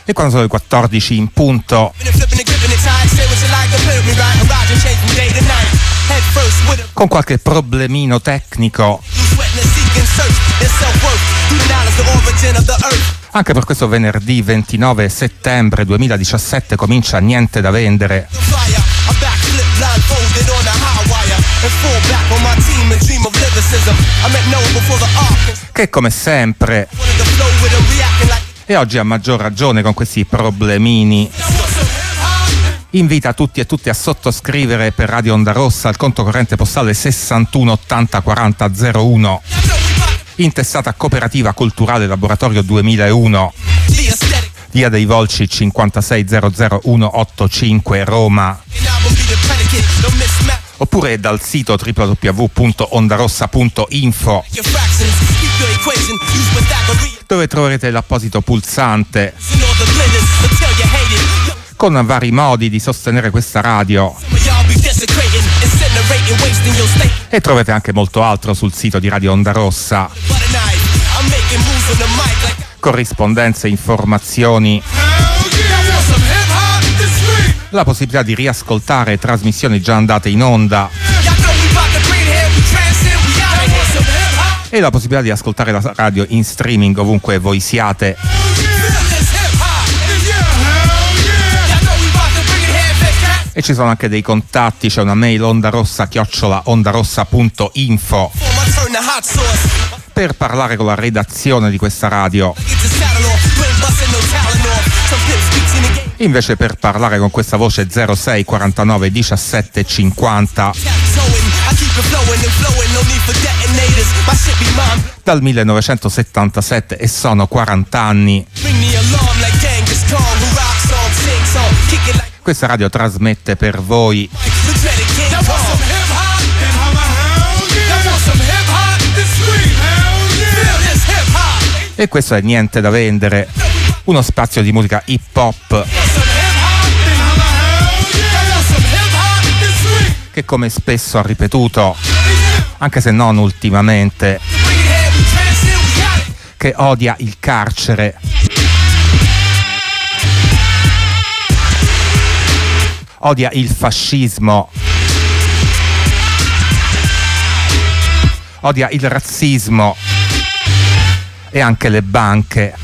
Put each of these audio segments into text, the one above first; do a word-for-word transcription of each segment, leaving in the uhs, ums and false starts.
E quando sono le quattordici in punto, con qualche problemino tecnico, anche per questo venerdì ventinove settembre duemiladiciassette comincia Niente da vendere, che come sempre, e oggi a maggior ragione con questi problemini, invita tutti e tutte a sottoscrivere per Radio Onda Rossa al conto corrente postale sessantuno ottanta quaranta zero uno, intestata Cooperativa Culturale Laboratorio duemilauno, via dei Volci cinquantasei zero zero uno otto cinque Roma, oppure dal sito w w w punto ondarossa punto info, dove troverete l'apposito pulsante con vari modi di sostenere questa radio, e trovate anche molto altro sul sito di Radio Onda Rossa: corrispondenze, informazioni, la possibilità di riascoltare trasmissioni già andate in onda e la possibilità di ascoltare la radio in streaming ovunque voi siate. E ci sono anche dei contatti, c'è una mail ondarossa chiocciola ondarossa punto info per parlare con la redazione di questa radio. Invece per parlare con questa voce zero sei quarantanove diciassette cinquanta dal millenovecentosettantasette, e sono quaranta anni. Questa radio trasmette per voi e questo è Niente da vendere, uno spazio di musica hip hop che, come spesso ha ripetuto, anche se non ultimamente, che odia il carcere, odia il fascismo, odia il razzismo e anche le banche.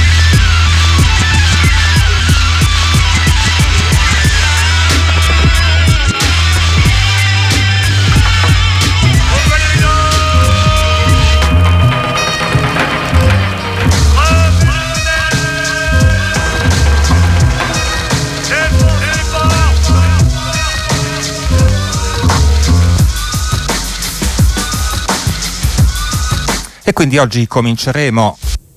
E quindi oggi cominceremo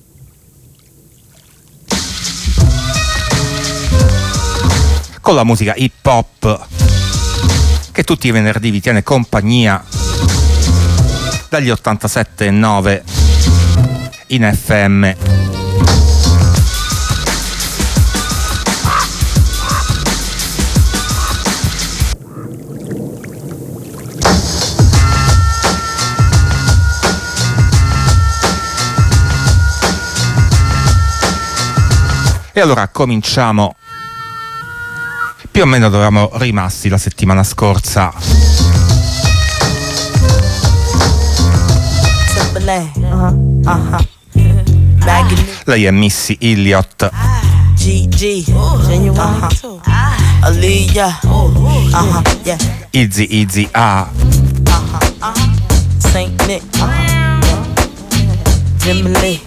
con la musica hip hop che tutti i venerdì vi tiene compagnia dagli ottantasette virgola nove in F M. E allora cominciamo più o meno dove eravamo rimasti la settimana scorsa. Lei è Missy Elliott. Easy Easy A. Saint Nick. Jimmy.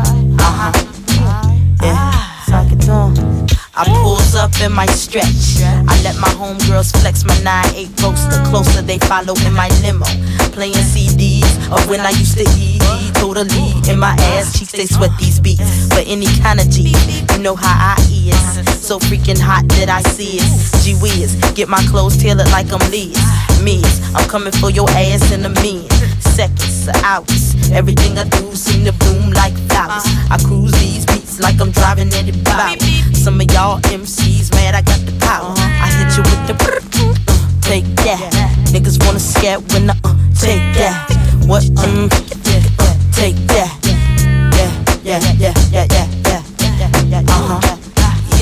I pulls up in my stretch. I let my homegirls flex my nine eight roaster. Closer they follow in my limo. Playing C Ds of when I used to eat. Totally in my ass cheeks they sweat these beats. For any kind of G, you know how I is. So freaking hot that I see it. Gee whiz, get my clothes tailored like I'm Liz. Miz, I'm coming for your ass in a minute. Seconds, hours. Everything I do seem to boom like flowers. I cruise these beats like I'm driving Eddie Bauer. Some of y'all M Cs mad I got the power. I hit you with the uh, take that. Niggas wanna scat when I uh, take that. What? Mm, take that. Yeah, yeah, yeah, yeah, yeah, yeah, yeah, yeah. Uh huh.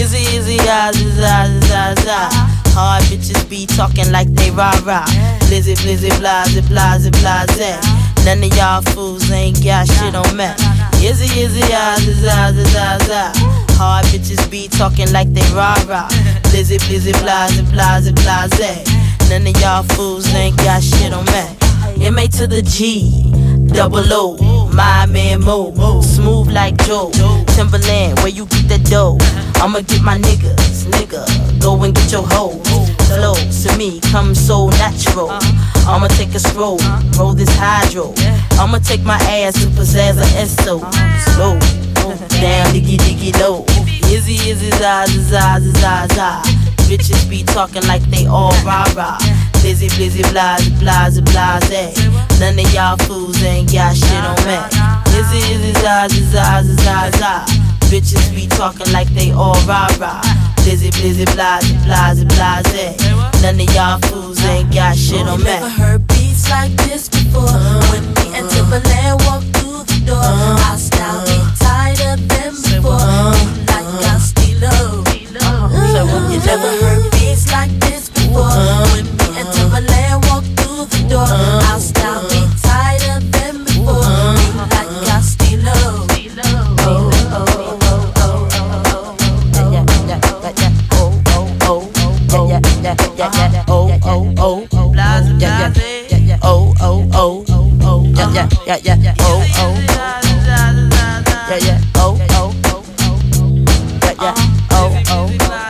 Izzy, izzy, ah, zah, zah, zah. Hard bitches be talking like they rah-rah. Blizzy, blizzy, blase, blase, blase. None of y'all fools ain't got shit on me. Izzy, izzy, ah, zah, zah, zah, zah. Hard bitches be talking like they rah-rah. Blizzy, blizzy, blase, blase, blase. None of y'all fools ain't got shit on me. M A to the G, double O, my man Mo, smooth like Joe. Timberland, where you get that dough? I'ma get my niggas, nigga, go and get your hoes. Flow to me, come so natural. I'ma take a stroll, roll this hydro. I'ma take my ass to possess a Esso. Slow, down, diggy, diggy, low. Izzy, izzy, za, za, za, za, za. Bitches be talking like they all rah-rah. Blizzy, blizzy, blase, blase, blase. None of y'all fools ain't got shit on me. Izzy, izzy, za, za, za, za, za. Bitches be talking like they all rah-rah. Blizzy, blizzy, blase, blase, blase. None of y'all fools ain't got shit on me. Never heard beats like this before. When me and Timberland walk through the door, our style be tighter than before. You like our stilo. You never heard beats like this before. When me and Timberland walk through the door, our style be tighter than before. You like our stilo. Oh, oh, oh, oh, oh, oh, oh, yeah, yeah, yeah, yeah, oh, oh, oh, oh, yeah, yeah, yeah, yeah, oh, oh, oh, oh, yeah, yeah, yeah, yeah, oh, oh, oh, oh, yeah, yeah, yeah, yeah, oh, oh, yeah, yeah, oh, oh, yeah, yeah, oh, oh.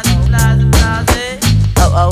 Oh,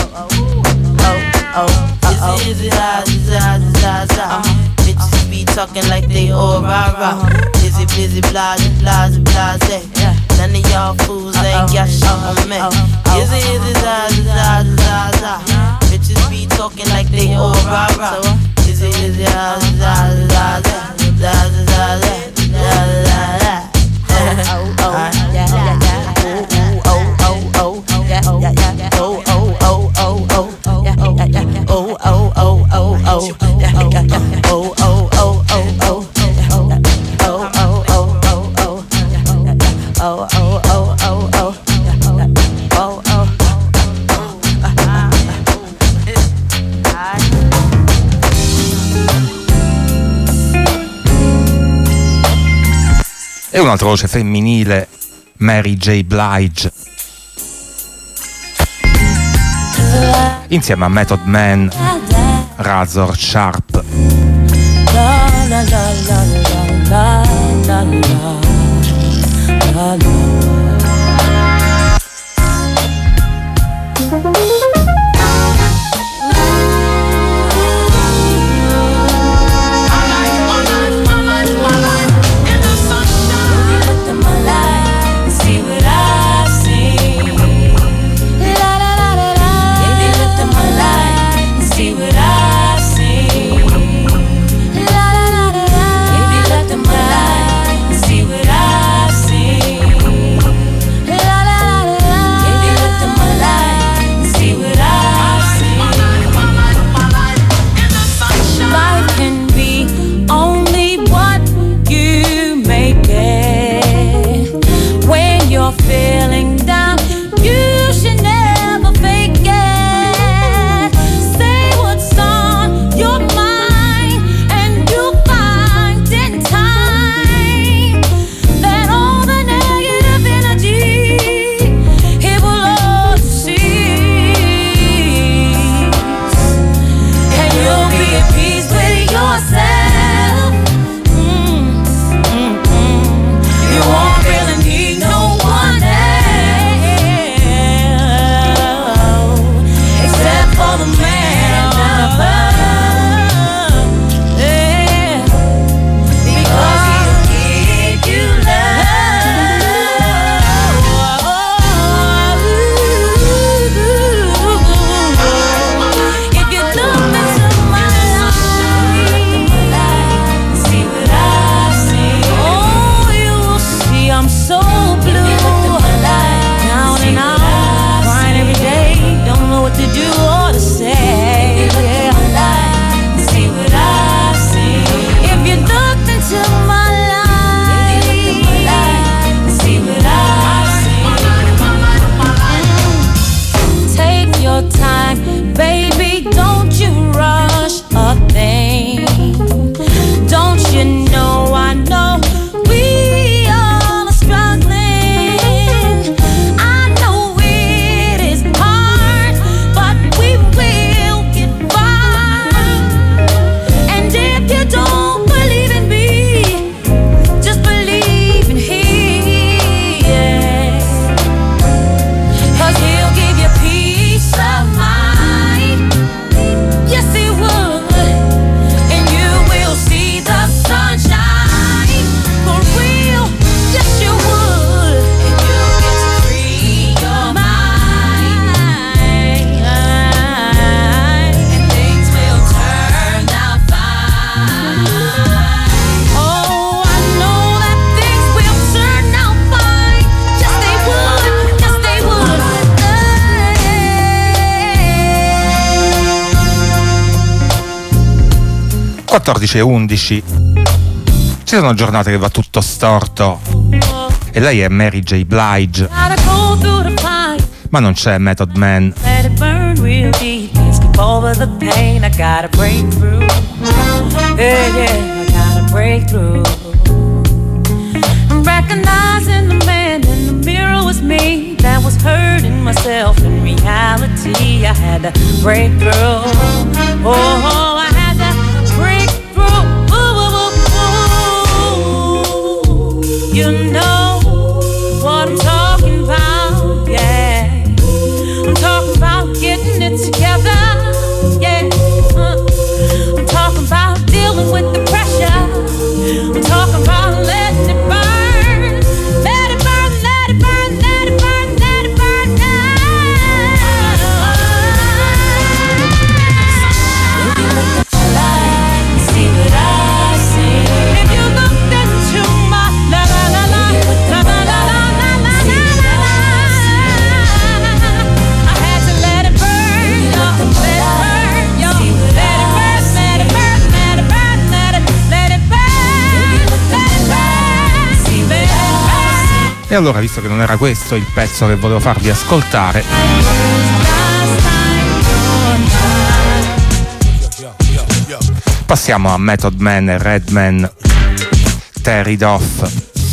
oh, oh, oh, Izzy, za, za, za, za. Bitches be talking like they all rah-rah. Blizzy, blizzy, blase, blase, blase. None of y'all fools ain't got shit on me. Izzy, izzy, za, za, za, za. Bitches be talking like they all rah-rah. Izzy, izzy, za, za, za, za. Za, za, za, za, za, za. oh, oh, yeah, yeah, yeah, oh, oh, oh, oh, yeah, yeah, yeah, oh, oh, oh, oh, oh, yeah, yeah, yeah, oh, oh, oh, oh, oh, yeah, yeah, yeah, oh, oh, oh, oh, oh, oh, oh, oh, oh, oh, oh, oh, oh, oh, oh, oh, oh, oh. E un'altra voce femminile, Mary J. Blige, insieme a Method Man, Razor Sharp. La la la la la la la la la. See quattordici e undici. Ci sono giornate che va tutto storto e lei è Mary J. Blige, ma non c'è Method Man. Let it burn real deep, skip over the pain. I gotta break through. Yeah, yeah, I gotta break through. I'm recognizing the man in the mirror was me. That was hurting myself in reality. I had to break through. Oh, I had to break through. Ooh, ooh, ooh, ooh. You know what I'm talking about, yeah. I'm talking about getting it together, yeah. Uh, I'm talking about dealing with the pressure. I'm talking about letting it burn. Let it burn, let it burn, let it burn, let it burn now. If you look at my life, you see what I see. If you looked into my la la la la la la la la la la la la. I had to let it burn, yo, let it burn, yo, let it burn, let it burn, let it burn, let it, let it burn, let it burn, let it burn. E allora, visto che non era questo il pezzo che volevo farvi ascoltare, passiamo a Method Man e Redman, Tear It Off.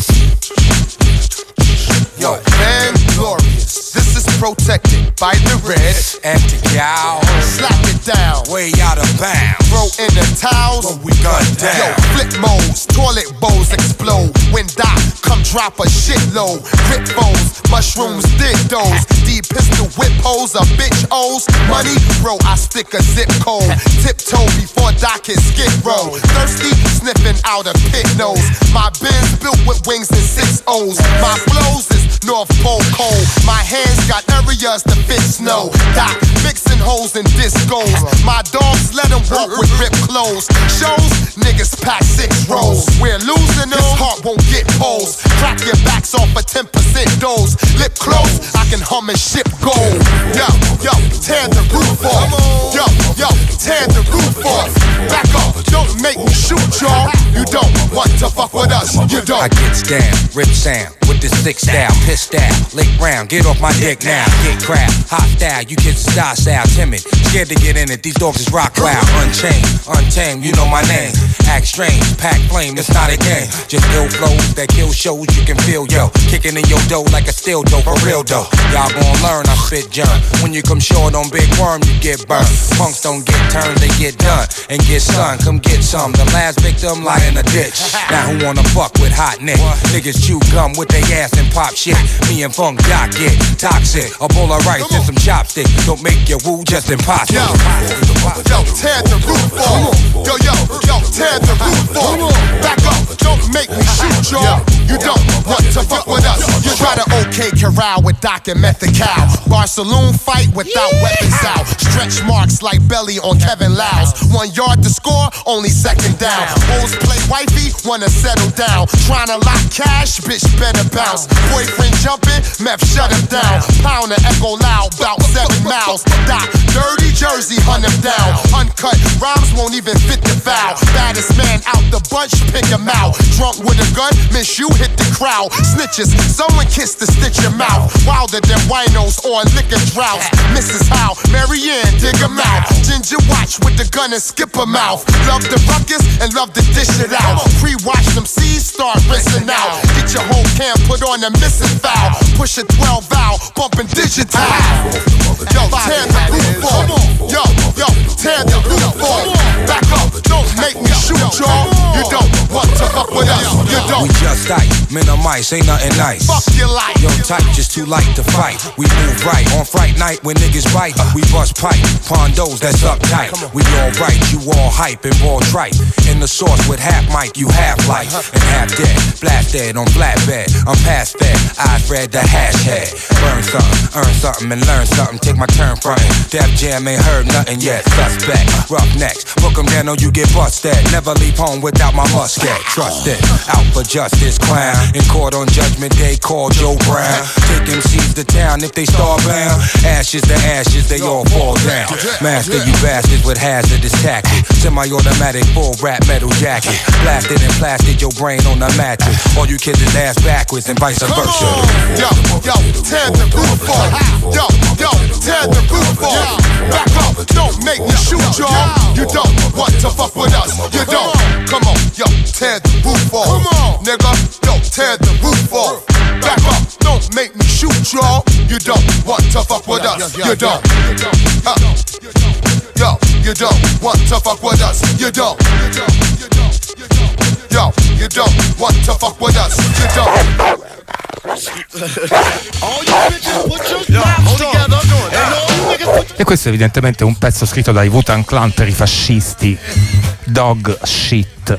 Yo, man, glorious. This is protected by the red. Empty cow. Slap it down. Way out of bounds. Throw in the towels. When we gun down. Yo, flip modes. Toilet bowls explode. When Doc come drop a shitload. Grip foes. Mushrooms dig those. D pistol whip hoes. A bitch O's. Money, bro, I stick a zip code. Tiptoe before Doc hit skid row. Thirsty, sniffing out a pit nose. My Benz built with wings and six O's. My flows is North Pole cold. My hands got areas to fit snow. Doc mixing holes and discos. My dogs let them walk with ripped clothes. Shows, niggas pack six rows. We're losing them, this heart won't get poles. Crack your backs off for ten percent dose. Lip close, I can hum and ship gold. Yo, yo, tear the roof off. Yo, yo, tear the roof off. Back up, don't make me shoot y'all. You don't want to fuck with us, you don't. I gets down, rip sound, with this thick style, pissed out, lick round, get off my dick now, get crap, hot style, you kids is style, timid, scared to get in it, these dogs is rock wild, unchained, untamed, you know my name, act strange, pack flame, it's not a game, just ill flows that kill shows, you can feel, yo, kicking in your dough like a steel dough, for real though, y'all gon' learn, I spit junk, when you come short on big worm, you get burnt, punks don't get turned, they get done, and get sun, come get some, the last victim lie in a ditch, now who wanna fuck with hot neck, niggas chew gum with their ass and pop shit, me and Funk Doc get toxic, a bowl of rice and some chopsticks, don't make your woo just impossible. Yo, yo, tear the roof off. Yo, yo, yo, tear the roof off. Back up, don't make me shoot y'all. You don't want to fuck with us. You try to OK corral with Doc and Method Cow. Bar saloon fight without weapons out. Stretch marks like belly on Kevin Lyles. One yard to score, only second down. Bulls play wifey, wanna settle down. Tryna lock cash, bitch better bounce. Boyfriend jumping, meth shut him down. Pound and echo loud, bout seven miles. Doc, dirty Jersey, hunt him down. Uncut rhymes won't even fit the foul. Baddest man out the bunch, pick him out. Drunk with a gun, miss you, hit the crowd. Snitches, someone kiss to stitch your mouth. Wilder than winos or liquor droughts. Missus Howe, Marianne, dig him out. Ginger watch with the gun and skip him out. Love the ruckus and love to dish it out. Pre-watch them C's, start rinsing out. Get your whole camp put on a missing foul. Push a twelve valve, bumping digital. Yo, tear the roof off. Yo, yo, tear the roof off. Back up, don't make me shoot y'all. You don't want to fuck with us. You don't. We just tight, minimize, ain't nothing nice. Fuck your life. Yo, tight, just too light to fight. We move right on fright night when niggas bite. We bust pipe, pondos that's uptight. We all right, you all hype and ball trite. In the sauce with half mic, you half life and half dead. Blast dead on flatbed, I'm past that. Eyes red, the hash head. burn something, earn something and learn something. Take my turn frontin'. Def Jam ain't heard nothing yet. Suspect, rough necks, book 'em down or you get busted. Never leave home without my musket. Trust it, out for justice, clown. In court on Judgment Day, call Joe Brown. Take M Cs to town if they starbound. Ashes to ashes, they all fall down. Master you bastards with hazardous tactics. Semi-automatic, full rap metal jacket. Blasted and plastered your brain on the mattress. All you kids is ass backwards and vice versa. Yo, yo, tear the roof off. Yo, yo, tear the roof off. Back up, don't make me shoot y'all. You don't want to fuck with us. You don't. Come on, yo, tear the roof off. Come on, nigga, yo, tear the roof off. Back up, don't make me shoot y'all. You don't want to fuck with us. You don't. Uh, yo, you don't want to fuck with us. You don't. Yo, you don't want to fuck with us. You don't. E questo evidentemente è un pezzo scritto dai Wu-Tang Clan per i fascisti. Dog shit.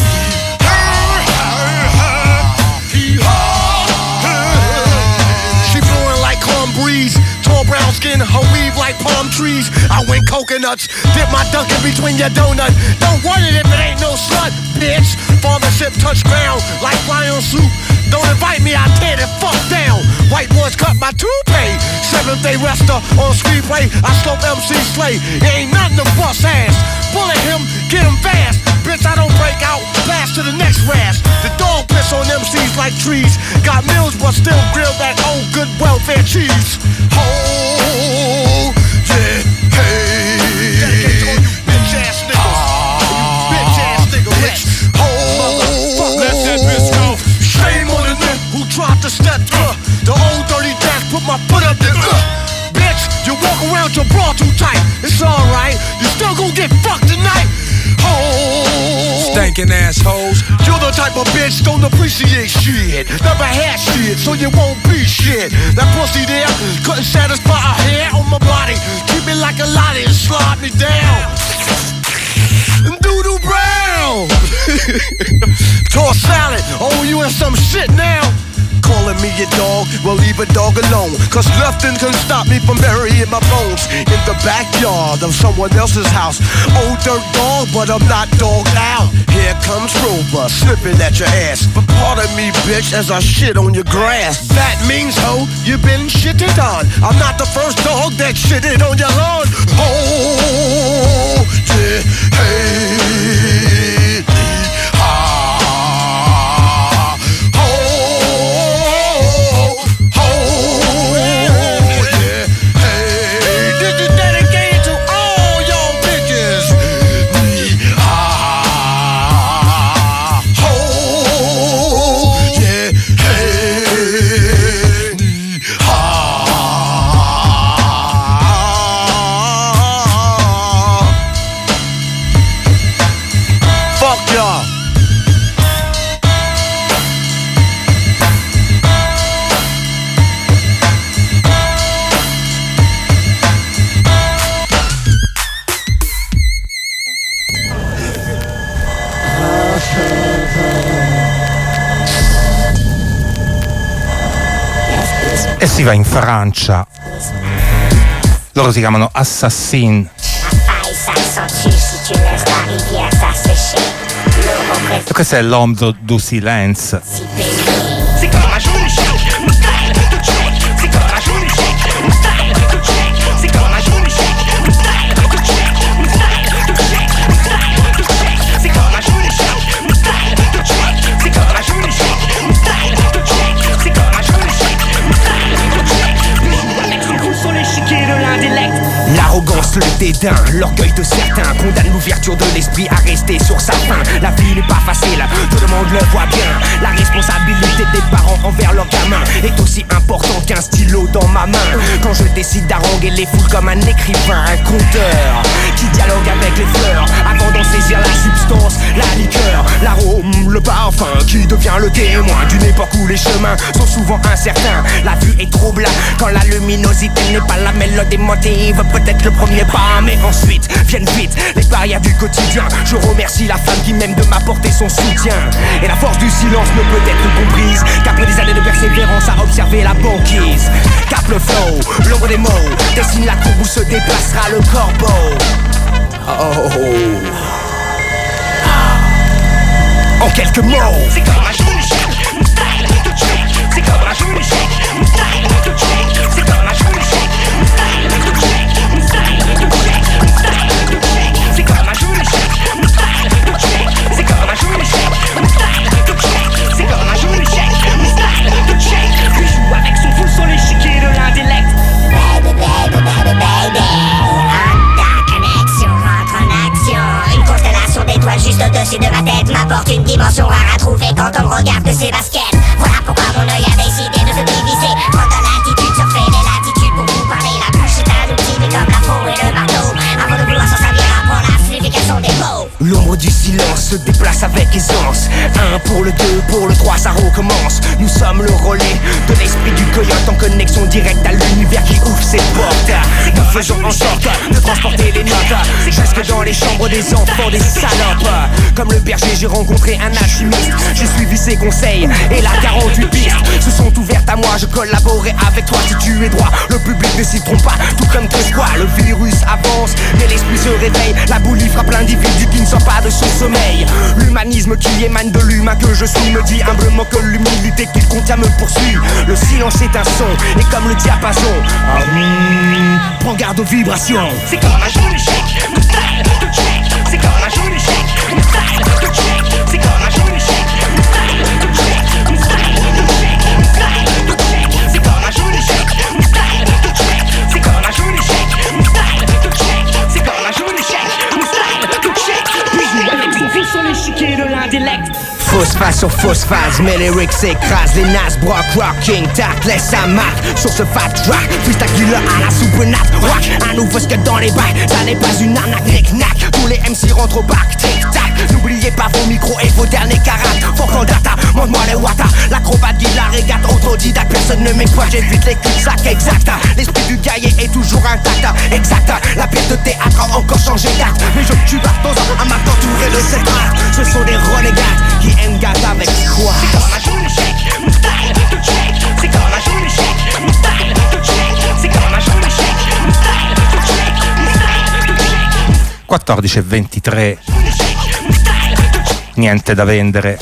Breeze, tall brown skin, her weave like palm trees. I went coconuts, dip my dunk in between your donut. Don't want it if it ain't no slut, bitch. Fathership touch ground like lion soup. Don't invite me, I tear the fuck down. White boys cut my toupee. Seventh day rester on screenplay. I scope M C Slay. It ain't nothing to bust ass. Bullet him, get him fast. Bitch, I don't break out, pass to the next rash. The dog piss on M Cs like trees. Got meals but still grill that old good welfare cheese. Oh, yeah, hey. Dedicate to all you bitch ass niggas. You bitch ass nigga rich. Oh, let that bitch go. Shame on the nigga who tried to step uh, the old dirty dash, put my foot up there. Uh, bitch, you walk around your bra too tight. It's alright, you still gon' get fucked tonight. Oh, stinking assholes. You're the type of bitch don't appreciate shit. Never had shit, so you won't be shit. That pussy there couldn't satisfy a hair on my body. Keep me like a lottie and slide me down. Doodle brown. Toss salad, oh you in some shit now. Calling me a dog, well leave a dog alone. Cause nothing can stop me from burying my bones in the backyard of someone else's house. Old dirt dog, but I'm not dogged out. Here comes Rover, sniffing at your ass. But pardon me, bitch, as I shit on your grass. That means, ho, you've been shitted on. I'm not the first dog that shitted on your lawn. Oh, yeah, hey, ah. E si va in Francia. Loro si chiamano Assassin. E questo è l'Homme du Silence. L'arrogance, le dédain, l'orgueil de certains condamne l'ouverture de l'esprit à rester sur sa faim. La vie n'est pas facile, tout le monde le voit bien. La responsabilité des parents envers leurs gamins est aussi important qu'un stylo dans ma main. Quand je décide d'haranguer les foules comme un écrivain, un conteur qui dialogue avec les fleurs avant d'en saisir la substance, la liqueur, l'arôme, le parfum qui devient loin, le témoin d'une époque où les chemins sont souvent incertains. La vue est trouble quand la luminosité n'est pas la mélodie motive peut-être le premier pas, mais ensuite viennent vite les barrières du quotidien. Je remercie la femme qui m'aime de m'apporter son soutien. Et la force du silence ne peut être comprise qu'après des années de persévérance à observer la banquise. Cap le flow, l'ombre des mots dessine la courbe où se déplacera le corbeau. Oh. En quelques mots, c'est comme un jeu d'échecs, mon style est tout check. C'est comme un jeu d'échecs, mon style est tout check. C'est comme un jeu d'échecs, mon style est tout check. Mon style est tout check, mon style est tout check. C'est comme un jeu d'échecs, mon style est tout check. C'est comme un jeu d'échecs, mon style est tout check. C'est comme un jeu d'échecs, mon style est tout check. Qui joue avec son fou sur l'échiquier de l'intellect. Baby, baby, baby, baby. D'étoiles juste au-dessus de ma tête m'apporte une dimension rare à trouver quand on me regarde de ses baskets. Voilà pourquoi mon œil a décidé de se diviser entre l'altitude, surfer les latitudes. Pour vous parler, la bouche est un outil, mais comme la faux et le marteau, avant de vouloir s'en servir, apprends la signification des mots. L'ombre du silence se déplace avec aisance. Un pour le deux, pour le trois, ça recommence. Nous sommes le relais de l'esprit du coyote en connexion directe à l'univers qui ouvre ses portes. Nous faisons en sorte de transporter les notes jusque dans les chambres des enfants des salopes. Comme le berger, j'ai rencontré un alchimiste. J'ai suivi ses conseils et la quarante-huit pistes se sont ouvertes à moi. Je collaborerai avec toi si tu es droit. Le public ne s'y trompe pas, tout comme que quoi. Le virus avance, mais l'esprit se réveille. La boulie frappe l'individu qui ne sort pas de son sommeil. L'humanisme qui émane de l'humain que je suis me dit humblement que l'humilité qu'il contient me poursuit. Le silence est un son, et comme le diapason, ah, mm, prends garde aux vibrations. C'est comme un jeu d'échecs, mon style est tout check. C'est comme un jeu d'échecs, mon style est tout check. C'est comme un jeu d'échecs, mon style est tout check. Mon style est tout check, mon style est tout check. C'est comme un jeu d'échecs, mon style est tout check. C'est comme un jeu d'échecs, mon style est tout check. C'est comme un jeu d'échecs, mon style est tout check. Puis joue avec son fils sur l'échiquier de l'intellect. Fausse face sur fausse phase, mes lyrics s'écrasent. Les Nas, Brock, Rocking, tac, laisse sa marque sur ce fat track. Freestyle killer à la soupe nat. Rock, un nouveau skate dans les bacs. Ça n'est pas une arnaque, knick-knack. Tous les M C rentrent au bac, tic-tac. N'oubliez pas vos micros et vos derniers carats. Fuck en data, montre-moi les watas. L'acrobate guide la régate, autodidacte. Personne ne m'exploite, j'évite les cul-de-sac, exact. L'esprit du guerrier est toujours intact, exact. La pièce de théâtre a encore changé date. Mais je tue dans un hamac entouré de cette rare. Ce sont des renégats qui aiment gâte avec quoi. C'est comme un jeu d'échecs, mon style est tout check. C'est comme un jeu d'échecs, mon style est tout check. C'est comme un jeu d'échecs, mon style est tout check. Mon style est tout check. quattordici e ventitré. Niente da vendere.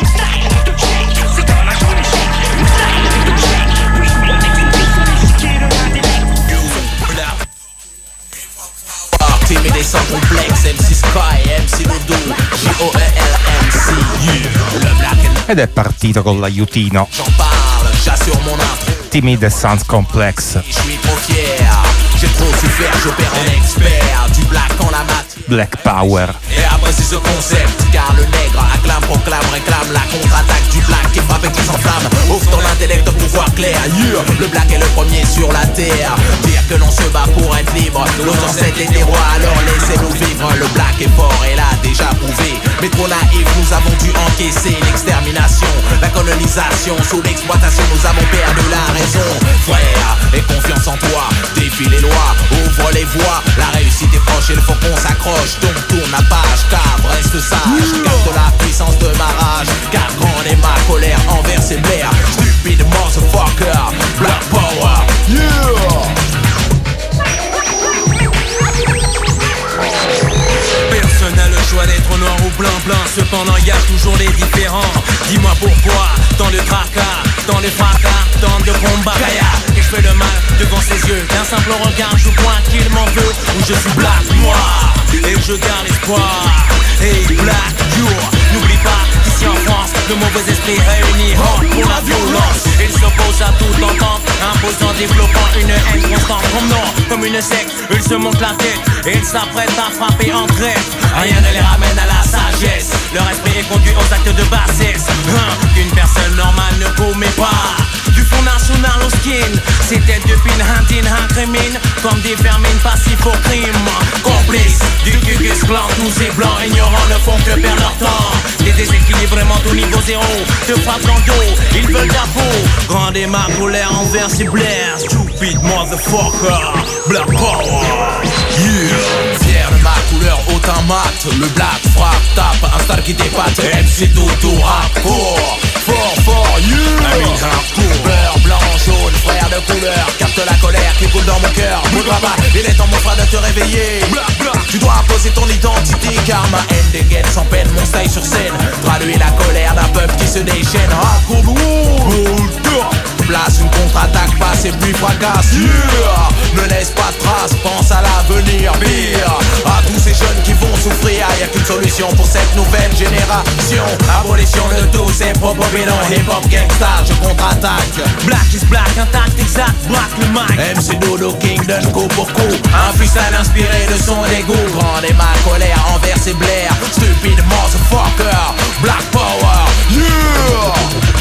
Timide sans complexe, M C Sky, M C Voodoo, J O E L M C, yeah. Le black Ed è partito con l'aiutino. J'en parle, j'assure mon intro. Timide e Sans Complex. Je suis trop fier, j'ai trop souffert, j'opère en expert. Du black en la mat. Black Power. Et après c'est ce concept, car le nègre acclame, proclame, réclame la contre-attaque du black qui frappe et qui s'enflamme. Ouvre ton intellect au pouvoir clair, yeah. Le black est le premier sur la terre. Dire que l'on se bat pour être libre. Nos ancêtres étaient rois, alors laissez-nous vivre. Le black est fort et l'a déjà prouvé. Mais trop naïfs, nous avons dû encaisser l'extermination, la colonisation. Sous l'exploitation, nous avons perdu la raison. Frère, et confiance en toi, défie les lois, ouvre les voies. La réussite est proche, il faut qu'on s'accroche. Donc tourne la page, car reste sage. Capte la puissance de ma rage, car grande est ma colère envers ces blairs. Stupide motherfucker, Black Power, yeah. Personne n'a le choix d'être noir ou blanc blanc. Cependant y a toujours des différents. Dis-moi pourquoi, dans le tracas, dans le fracas, dans de combat et je fais le mal devant ses yeux. D'un simple regard je vois qu'il m'en veut. Ou je suis black, noir, et je garde espoir. Hey black, you, n'oublie pas qu'ici en France de mauvais esprits réunis pour la violence. Ils s'opposent à tout entente, imposant, développant une haine constante. Comme non, comme une secte, ils se montent la tête et ils s'apprêtent à frapper en traite. Rien ne les ramène à la sagesse. Leur esprit est conduit aux actes de bassesse, hein, qu'une personne normale ne commet pas. Du Front National au skin, c'était depuis Hunting. J'assassine, incrimine comme des vermines passifs au crime. Complices du Ku-Klux Klan, tous ces blancs ignorants ne font que perdre leur temps. Les déséquilibrements au niveau zéro te frappent dans le dos, ils veulent ta peau. Grande et ma colère envers ces blairs. Stupid motherfucker, Black Power, yeah. Fier de ma couleur, autant mat. Le black frappe, tape, un star qui dépate. M C tout, tout rap, fort, fort, fort, yeah. I mean hardcore. Beurre, blanc, jaune, frère de couleur. Capte la colère qui coule dans mon cœur. Bouge-toi pas, il est temps mon frère de te réveiller. Black, black. Tu dois imposer ton identité car ma haine dégaine sans peine mon style sur scène. Traduit la colère d'un peuple qui se déchaîne. Hardcore, place une contre-attaque, passe et puis fracasse, yeah. Ne laisse pas de traces, pense à l'avenir, pire. À tous ces jeunes qui vont souffrir, y'a qu'une solution pour cette nouvelle génération. Abolition de tous ces propos bidons. Hip-hop gangsta, je contre-attaque. Black is black, intact, exact, black le mic. M C Dodo King donne coup pour coup. Un freestyle inspiré de son dégoût. Grande et ma colère envers ses blairs. Stupide motherfucker, Black Power, yeah.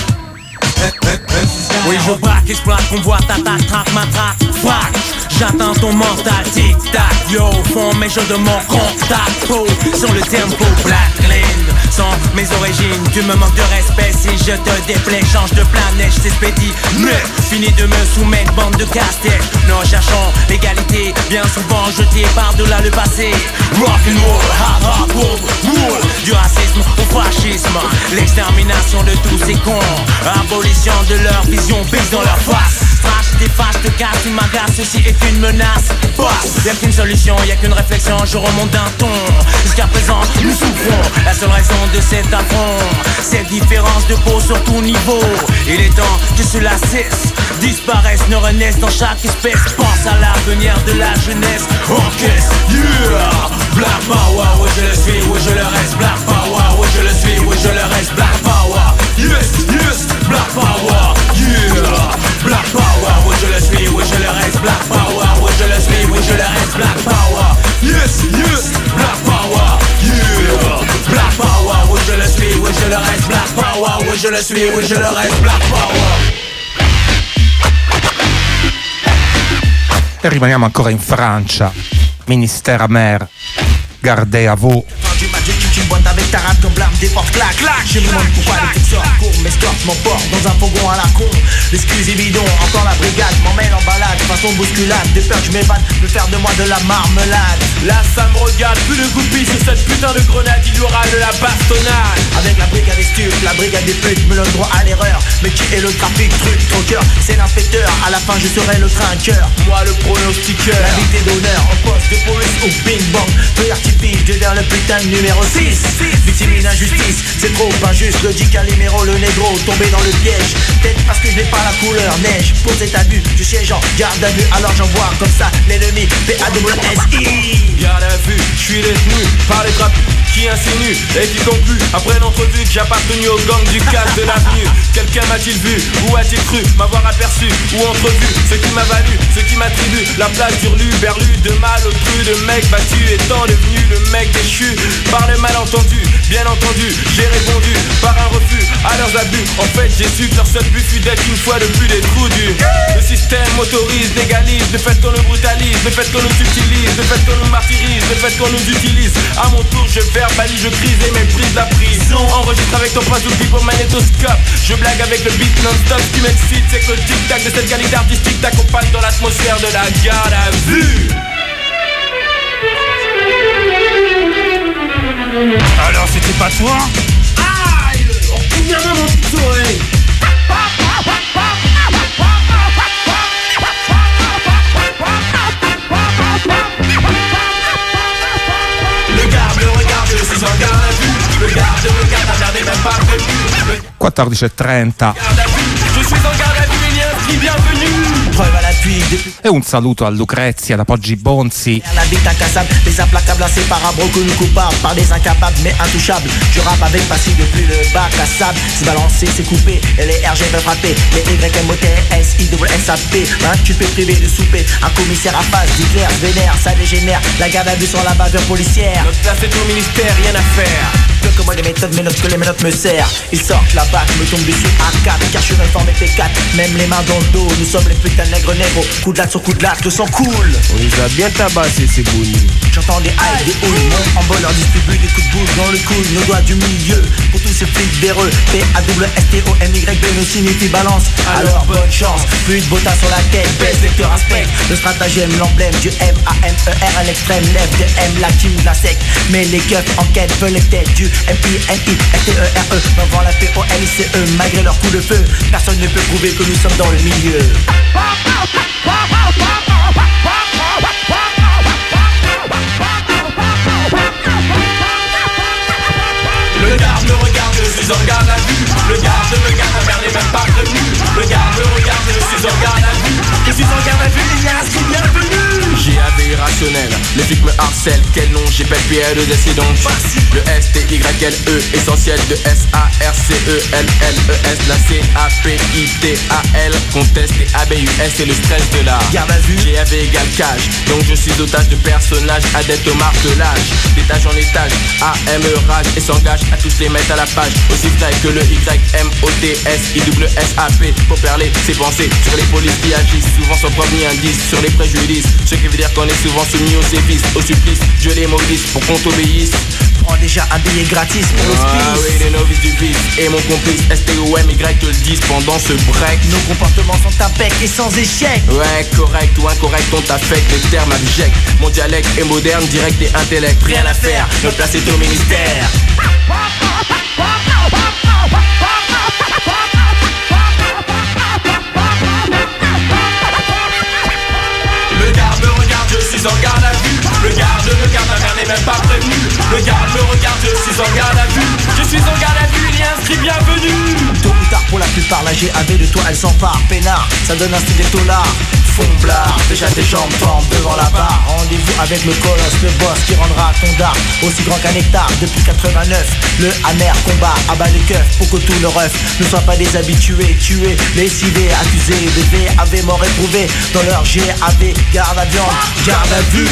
Oui je braque et je plaque, on voit ta tac, traque, ma traque, frac. J'atteins ton mental, tic-tac, yo. Fond mes jeux de mon contact, oh. Sur le tempo, black clean. Sans mes origines, tu me manques de respect. Si je te déplais, change de planète, je t'expédie. Mais fini de me soumettre, bande de casse-tête. Nous cherchons l'égalité, bien souvent jeté par-delà le passé. Rock'n'roll, hard hard world, rule. Du racisme au fascisme, l'extermination de tous ces cons. Abolition de leur vision, bise dans leur face. Trash, défâche, te casse, tu m'agaces, ceci est une menace. Passe, y'a qu'une solution, y'a qu'une réflexion, je remonte d'un ton. Jusqu'à présent, nous souffrons, la seule raison de cet affront, cette différence de peau sur tout niveau. Il est temps que cela cesse, disparaisse, ne renaisse dans chaque espèce. Pense à l'avenir de la jeunesse, encaisse, yeah. Black Power, oui je le suis, oui je le reste. Black Power, oui je le suis, oui je le reste. Black Power, yes, yes, Black Power, yeah. Black Power, oui je le suis, oui je le reste. Black Power, oui je le suis, oui je le reste. Black Power, yes, yes, Black Power, yeah. Black Power, oui je le suis, oui je le reste. Black Power, oui je le suis, oui je le reste. Black Power. E rimaniamo ancora in Francia. Ministère Amer, gardez à vous. Du match, tu une boîte avec ta rate comme blâme, des portes clac, clac. Je me demande pourquoi les texteurs courent, m'escortent, m'emportent dans un fourgon à la con. L'excuse est bidon, encore la brigade m'emmène en balade, façon bousculade. Des peurs que je m'évade, me faire de moi de la marmelade. Là ça me regarde, plus de goupilles sur cette putain de grenade, il y aura de la bastonnade. Avec la brigade des stupes, la brigade des putes, me donne droit à l'erreur. Mais qui est le trafic, truc, troqueur, c'est l'inspecteur. À la fin je serai le trinqueur, moi le pronostiqueur. L'invité d'honneur, en poste de police ou bing bang. Feu d'artifice, je donne le putain de numéro six. Victime d'une injustice, c'est trop injuste. Le dit Calimero, le négro, tombé dans le piège. Peut-être parce que je n'ai pas la couleur neige. Pour cet abus, je siège en garde à vue. Alors j'envoie comme ça l'ennemi, P A W S I. Garde à vue, je suis détenu par les trapus qui insinuent et qui concluent après l'entrevue que j'appartenu au gang du casse de l'avenue. Quelqu'un m'a-t-il vu ou a-t-il cru m'avoir aperçu ou entrevu ce qui m'a valu, ce qui m'attribue la place d'Urlu, berlu, de mal au cru, de mec battu étant devenu le mec déchu par le malentendu. Bien entendu, j'ai répondu par un refus à leurs abus. En fait, j'ai su que leur seul but fut d'être une fois de plus des trous du. Le système autorise, légalise le fait qu'on nous brutalise, le fait qu'on nous utilise, le fait qu'on nous martyrise, le fait qu'on nous utilise. À mon tour, je verbalise, je crise et méprise la prison. Enregistre avec ton phrase oublié au magnétoscope. Je blague avec le beat non-stop. Ce qui m'excite, c'est que le tic-tac de cette qualité artistique t'accompagne dans l'atmosphère de la garde à vue. Alors c'était pas toi? Aïe! On vient de mon petit oreille. Le garde, le regarde, je suis en garde à vue. Le garde, le regarde, regardez même pas prévu. quattordici e trenta. Je suis en garde à vue, il y a un petit bienvenu. Preuve à l'appui. E un saluto a Lucrezia da Poggi Bonzi. La bite incassable, les implacables inséparables, reconnus coupables par des incapables mais intouchables. Je rappe avec passif depuis le bac à sable. C'est balancé, c'est coupé, et les R G veulent frapper. Les Y M O T S I W S A P. Hein, tu peux priver de souper. Un commissaire à face, dit clair, vénère, ça dégénère. La garde à vue sur la bavure policière. Notre place est au ministère, rien à faire. Peu que moi les méthodes, mes notes que les menottes me serrent. Ils sortent la batte, me tombent dessus à quatre, car je suis réformé P quatre, même les mains dans le dos. Nous sommes les putains de nègres négros, coup de latte sur coup de latte, le sang coule. On les a bien tabassés ces bonus. J'entends des highs, des houilles, mon en bol leur distribue des coups de boule dans le cou, nos doigts du milieu. Pour tous ces flics véreux, P A W S T O M Y B nous signifie balance. Alors bonne chance, plus de botas sur la tête, baisse lecteur aspect. Le stratagème, l'emblème du M A M E R à l'extrême, lève de M, la team de la secte. Mais les keufs en quête veulent les têtes du M I N I S T E R E. Devant la P O L I C E, malgré leur coup de feu, personne ne peut prouver que nous sommes dans le milieu. Le garde me regarde, je suis en garde à vue. Le garde me garde, ma mère n'est même pas prévenue. Le garde me regarde, je suis en garde à vue. Je suis en garde à vue, il y a un script bienvenu. G A V irrationnel, les flics me harcèlent. Quel nom, j'ai pas le P L E D, c'est donc le S T Y L E, essentiel de S A R C E L L E S. La C A P I T A L, conteste et A B U S, c'est le stress de l'art. Garde à vue, G A V égale cage, donc je suis otage de personnages, adepte au martelage. D'étage en étage, A M E rage et s'engage à tous les mettre à la page. Aussi vrai que le Y M O T S I W S A P. Pour perler ses pensées sur les polices qui agissent souvent sans preuve ni indice sur les préjudices. Ce qui veut dire qu'on est souvent soumis aux sévices, au supplice. Je les maudisse pour qu'on t'obéisse. Prends déjà un billet gratis pour le Ah spice. oui, les novices du vice et mon complice S T O M Y te le disent pendant ce break. Nos comportements sont impecs et sans échec. Ouais, correct ou incorrect, on t'affecte des termes abjects. Mon dialecte est moderne, direct et intellect. Rien à faire, notre place est au ministère. Le garde me regarde, je suis en garde à vue. Le garde me garde, ma mère n'est même pas prévenue. Le garde me regarde, je suis en garde à vue. Je suis en garde à vue, il y a inscrit bienvenue. Tôt ou tard pour la plupart, la G A V de toi elle s'empare. Peinard, ça donne un style d'étolard. Fomblard, déjà tes jambes tombent devant la barre. Rendez-vous avec le colosse, le boss qui rendra ton dard aussi grand qu'un hectare. Depuis quatre-vingt-neuf, le amer combat abat les keufs pour que tout le ref ne soit pas des habitués. Tués, lessivés, accusés de V A V mort éprouvé dans leur G A V. Garde à viande, garde à vue.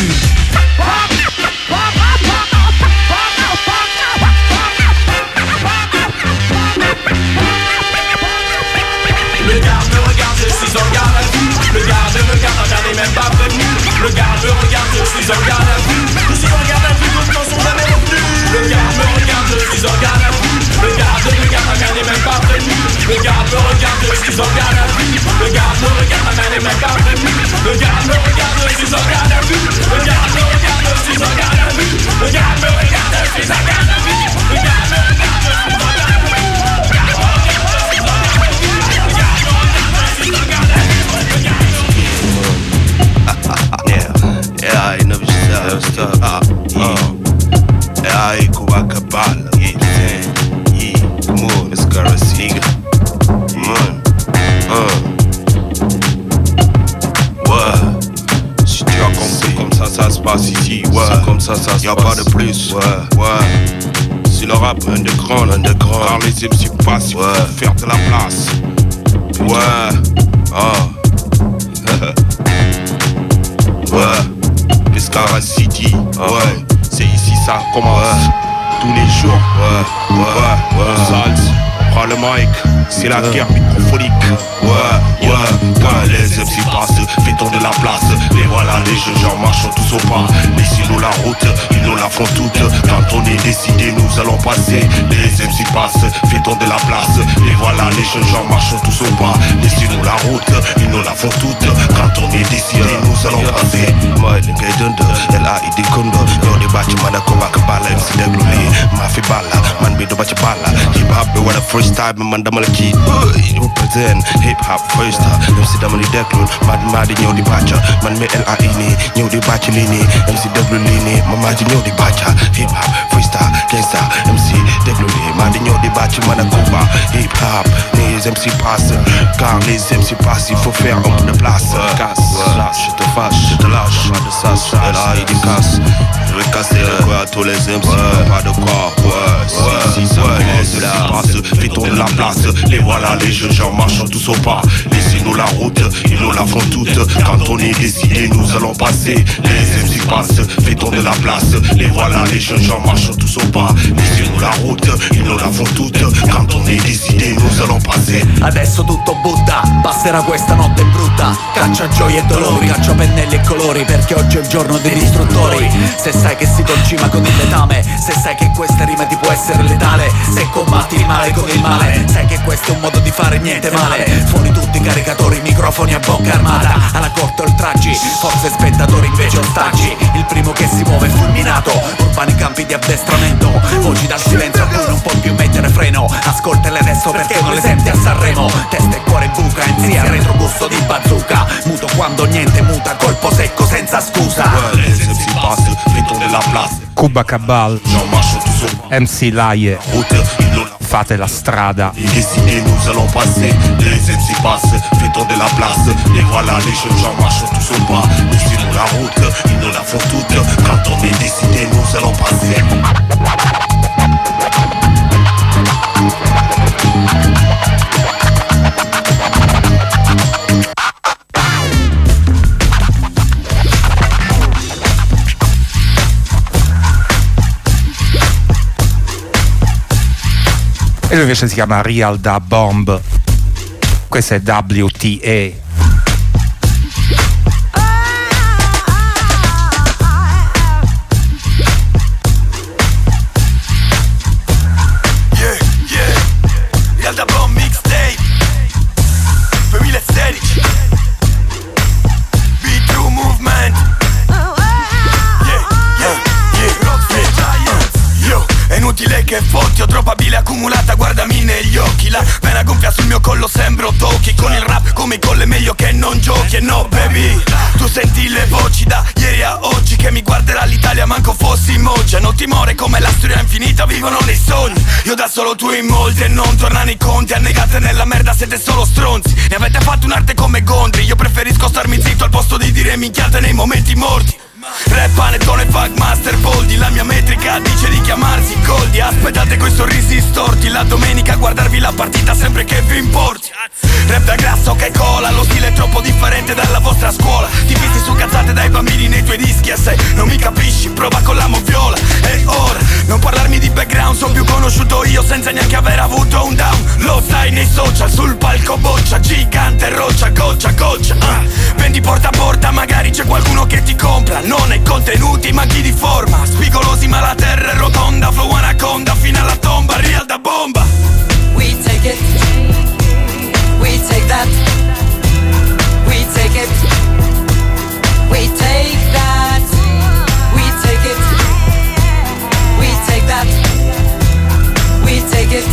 Le garde me regarde, je suis en garde à vue. Le garde me garde, ma mère n'est même pas prévenue. Le garde me regarde, je suis en garde à vue. Je suis en garde à vue, d'autres n'en sont jamais revenus. Le garde me regarde, je suis en garde à vue. Le garde me garde, ma mère n'est même pas prévenue. Le garde me regarde, je suis en garde à vue. Le garde me regarde, ma mère n'est même pas prévenue. Le garde me regarde, je suis en garde à vue. Le garde me regarde, je suis en garde à vue. Le garde me regarde, je suis en garde à vue. Le garde me regarde, je suis en garde à vue. Yeah, I never just uh, uh, yeah. Yeah, I go back a ball, yeah, yeah, more, Miss Garcia, man, uh, ouais, si tu as compris comme ça, ça se passe ici, ouais, c'est comme ça, ça se passe, y'a pas de plus, ouais, ouais, c'est le rap underground, underground, car les M C passent, il faut faire de la place, ouais, ah. Ouais, Pescara City, ouais, c'est ici ça commence, ouais. Tous les jours, ouais, ouais, ouais, Salz, prends le mic, c'est la guerre microphonique, ouais, ouais, quand les M C passent, fait-on de la place, et voilà les jeunes gens marchent tous au pas, laissez-nous la route, ils nous la font toute, quand on est décidé nous allons passer, les M C passent, fait-on de la place, et voilà les jeunes gens marchent tous au pas, laissez-nous la route, ils nous la font toute, quand on est décidé nous allons passer, moi le gars de L A I D Kondo, yo de bachi mana koba kabala M C degluli, ma fi bala, man be do bachi bala, hip hop be what the first time man da malaki, represent hip hop first time, M C da mali deglul, man ma di ñew di bacha, man me L A I ni ñew di bachi lini, M C degluli ni, mama di ñew di bacha, hip hop freestyle, gangsta, M C degluli, ma di ñew di bachi mana koba, hip hop, les M C passent, car les M C passent, il faut faire un peu de place, casse, je te fâche, je te lâche, pas de sas, L A I D casse, je vais casser le quoi à tous les M C, pas de quoi, ouais, si, si, ça, les M C passent, fait tourner la place, les voilà, les jeunes gens marchent tous au pas, laissez-nous la route, ils nous la font toute, quand on est décidé, nous allons passer, les M C passent, fait tourner la place, les voilà, les jeunes gens marchent tous au pas, laissez-nous la route, ils nous la font toute. Quand on est décidé, nous allons passer. Adesso tutto butta, passerà questa notte brutta. Caccia gioie e dolori, caccia pennelli e colori, perché oggi è il giorno dei distruttori. Se sai che si concima con il letame, se sai che questa rima ti può essere letale, se combatti il male con il male, sai che questo è un modo di fare niente male. Fuori tutti i caricatori, microfoni a bocca armata, alla corte oltraggi, forze spettatori invece ostaggi. Il primo che si muove è fulminato, urbani campi di addestramento, voci dal silenzio a cui non può più mettere freno. Ascoltale adesso perché non le senti a Sanremo. Testa e cuore buca, in zia retrogusto di bazooka, muto quando niente muta, colpo secco senza scusa. Cuba Cabal, M C Laie, fate la strada. Décidé, nous allons passer. Les M C passent, fait de la place. Et voilà, les jeunes gens marchent tous au pas. Nous suivons la route, ils nous la font toute. Quand on est décidé, nous allons passer. E lui invece si chiama Real Da Bomb. Questo è W T A. Che fotti, ho troppa bile accumulata, guardami negli occhi. La vena gonfia sul mio collo, sembro Toki. Con il rap come con le meglio che non giochi. E no baby, tu senti le voci da ieri a oggi, che mi guarderà l'Italia manco fossi Moggi. Hanno timore come la storia infinita, vivono nei sogni. Io da solo, tu in molti e non tornano i conti. Annegate nella merda, siete solo stronzi. Ne avete fatto un'arte come Gondry. Io preferisco starmi zitto al posto di dire minchiate nei momenti morti. Rap, panettone, funk, master, boldi. La mia metrica dice di chiamarsi Goldi. Aspettate coi sorrisi storti la domenica a guardarvi la partita sempre che vi importi. Rap da grasso che cola, lo stile è troppo differente dalla vostra scuola. Ti visti su cazzate dai bambini nei tuoi dischi. E se non mi capisci, prova con la moviola. E ora, non parlarmi di background, sono più conosciuto io senza neanche aver avuto un down. Lo sai nei social, sul palco boccia, gigante roccia, goccia, goccia uh. Vendi porta a porta, magari c'è qualcuno che ti compra. Non è contenuti ma chi di forma, spigolosi ma la terra è rotonda. Flow anaconda fino alla tomba, Real Da Bomba. We take it, we take that, we take it, we take that, we take it, we take that, we take it,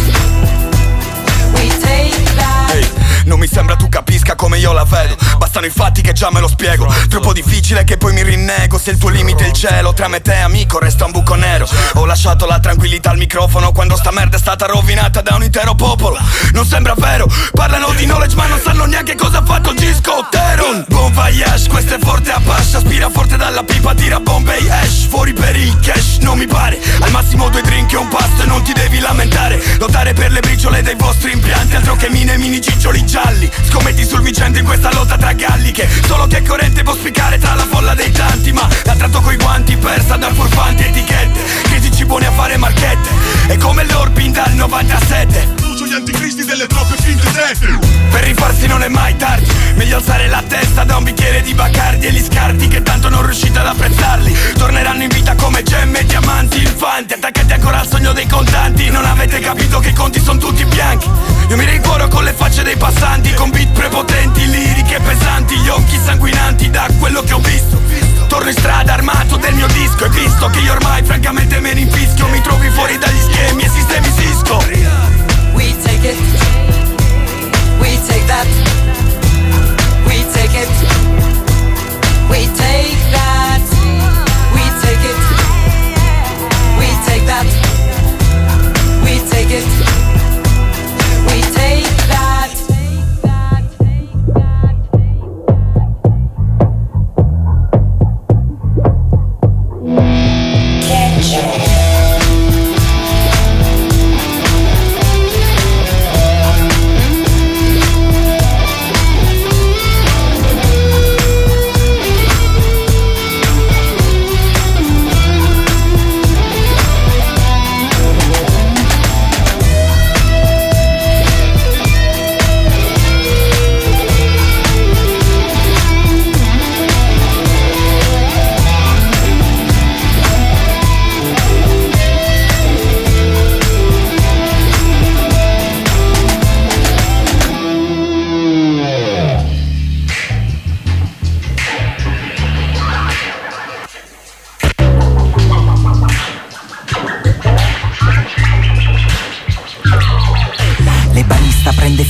we take that. Hey, non mi sembra tu capisca come io la vedo, bastano i fatti che già me lo spiego. Troppo difficile che poi mi rinnego, se il tuo limite è il cielo, tra me e te amico resta un buco nero. Ho lasciato la tranquillità al microfono quando sta merda è stata rovinata da un intero popolo. Non sembra vero, parlano di knowledge ma non sanno neanche cosa ha fatto Gisco Teron. Bon voyage, questo è forte a pascia, aspira forte dalla pipa, tira bombe e ash. Fuori per il cash, non mi pare, al massimo due drink e un pasto e non ti devi lamentare. Lottare per le briciole dei vostri impianti, altro che mine e mini ciccioli gialli. Scommetti sul vincente in questa lotta tra galliche, solo che corrente può spiccare tra la folla dei tanti. Ma la tratto coi guanti, persa da furfanti etichette, critici buoni a fare marchette. E come l'Orbin dal novantasette, uso gli anticristi delle troppe finte trette. Per rifarsi non è mai tardi, meglio alzare la testa da un bicchiere di Bacardi. E gli scarti che tanto non riuscite ad apprezzarli torneranno in vita come gemme e diamanti. Infanti, attaccati ancora al sogno dei contanti. Non avete capito che i conti sono tutti bianchi. Io mi rincuoro con le facce dei passanti, con beat prepotenti, liriche pesanti, gli occhi sanguinanti da quello che ho visto. Torno in strada armato del mio disco, e visto che io ormai francamente me ne infischio, mi trovi fuori dagli schemi e sistemi Cisco. We take it, we take that, we take it, we take that, we take it, we take that, we take it, we take that.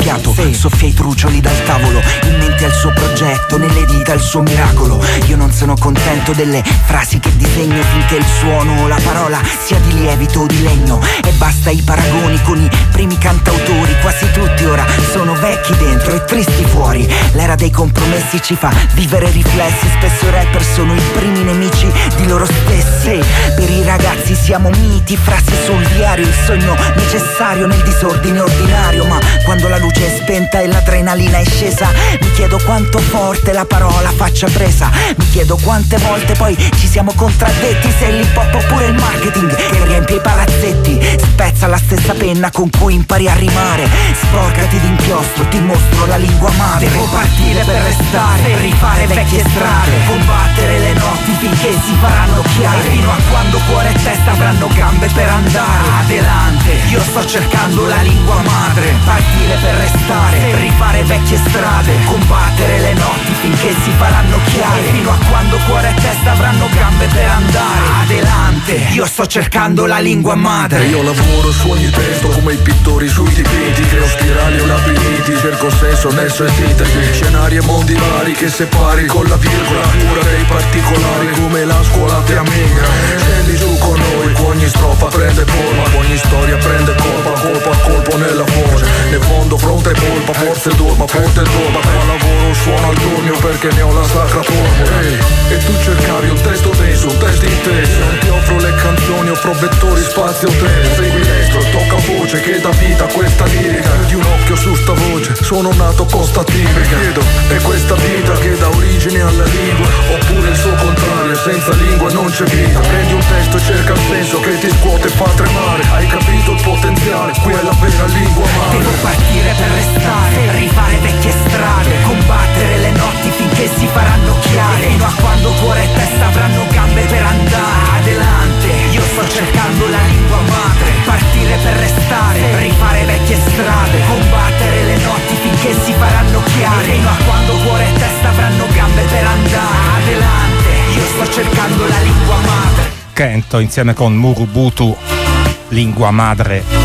fiato, sì. Soffia i trucioli dal tavolo, in mente al suo progetto, nelle dita il suo miracolo. Io non sono contento delle frasi che disegno, finché il suono o la parola sia di lievito o di legno. E basta i paragoni con i primi cantautori, quasi tutti ora sono vecchi dentro e tristi fuori. L'era dei compromessi ci fa vivere riflessi, spesso i rapper sono i primi nemici di loro stessi. Per i ragazzi siamo miti, frasi sul diario, il sogno necessario nel disordine ordinario. Ma quando la luce è spenta e l'adrenalina è scesa, mi chiedo quanto forte la parola faccia presa. Mi chiedo quante volte poi ci siamo contraddetti, se l'hip hop oppure il marketing che riempie i palazzetti. Spezza la stessa penna con cui impari a rimare, sporcati d'inchiostro, ti mostro la lingua madre. Devo partire per restare, rifare vecchie strade, combattere le notti finché si faranno chiare, fino a quando cuore e testa avranno gambe per andare adelante. Io sto cercando la lingua madre, partire per restare, rifare vecchie strade, combattere le notti finché si faranno chiare, fino a quando cuore e testa avranno gambe per andare adelante. Io sto cercando la lingua madre. E io lavoro su ogni testo come i pittori sui dipinti, creo spirali o labirinti, cerco senso, nesso e sintesi, scenari e mondi vari che separi con la virgola, cura dei particolari come la scuola ti amica. Scendi giù con noi, ogni strofa prende forma, ogni storia prende colpa, colpo a colpo nella voce, nel fondo fronte e polpa, forse dorma, forte e torba, tra lavoro suono al dormio perché ne ho la sacra forma. Ehi, e tu cercavi un testo denso, un testo inteso, non ti offro le canzoni, offro vettori, spazio, tempo, segui destro, tocca voce che dà vita a questa lirica, di un occhio su sta voce, sono nato con sta tipica. Chiedo, è questa vita che dà origine alla lingua, oppure il suo contrario, senza lingua non c'è vita. Prendi un testo e cerca il senso che ti scuote e fa tremare, hai capito il potenziale, qui è la vera lingua madre. Devo partire per restare, rifare vecchie strade, combattere le notti finché si faranno chiare, fino a quando cuore e testa avranno gambe per andare adelante. Io sto cercando la lingua madre, partire per restare, rifare vecchie strade, combattere le notti finché si faranno chiare, fino a quando cuore e testa avranno gambe per andare adelante. Io sto cercando la lingua madre. Kento insieme con Murubutu, lingua madre.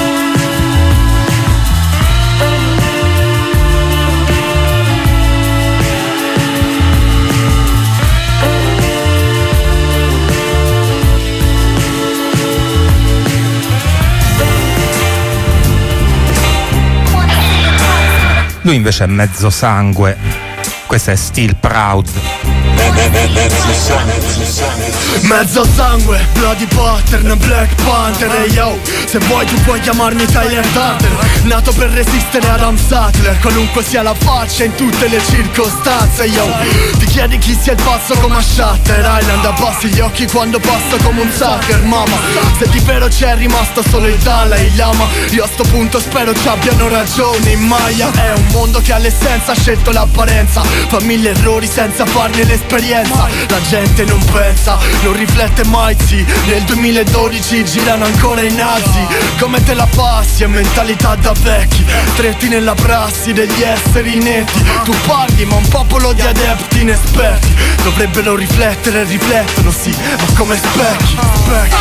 Lui invece è mezzo sangue, questo è Still Proud. Mezzo sangue, Bloody Pattern, Black Panther. E yo, se vuoi tu puoi chiamarmi Tyler Durden, nato per resistere ad Adam Sattler, qualunque sia la faccia in tutte le circostanze. Yo, ti chiedi chi sia il passo come a Shutter Island, abbassi gli occhi quando passo come un sucker. Mama, se di vero c'è rimasto solo il Dalai Lama, io a sto punto spero ci abbiano ragione in Maya. È un mondo che all'essenza ha scelto l'apparenza, fa mille errori senza farne l'esperienza. La gente non pensa, non riflette mai, sì. Nel duemiladodici girano ancora i nazi. Come te la passi, è mentalità da vecchi, stretti nella prassi degli esseri netti. Tu parli ma un popolo di adepti inesperti dovrebbero riflettere e riflettono, sì, ma come specchi, specchi.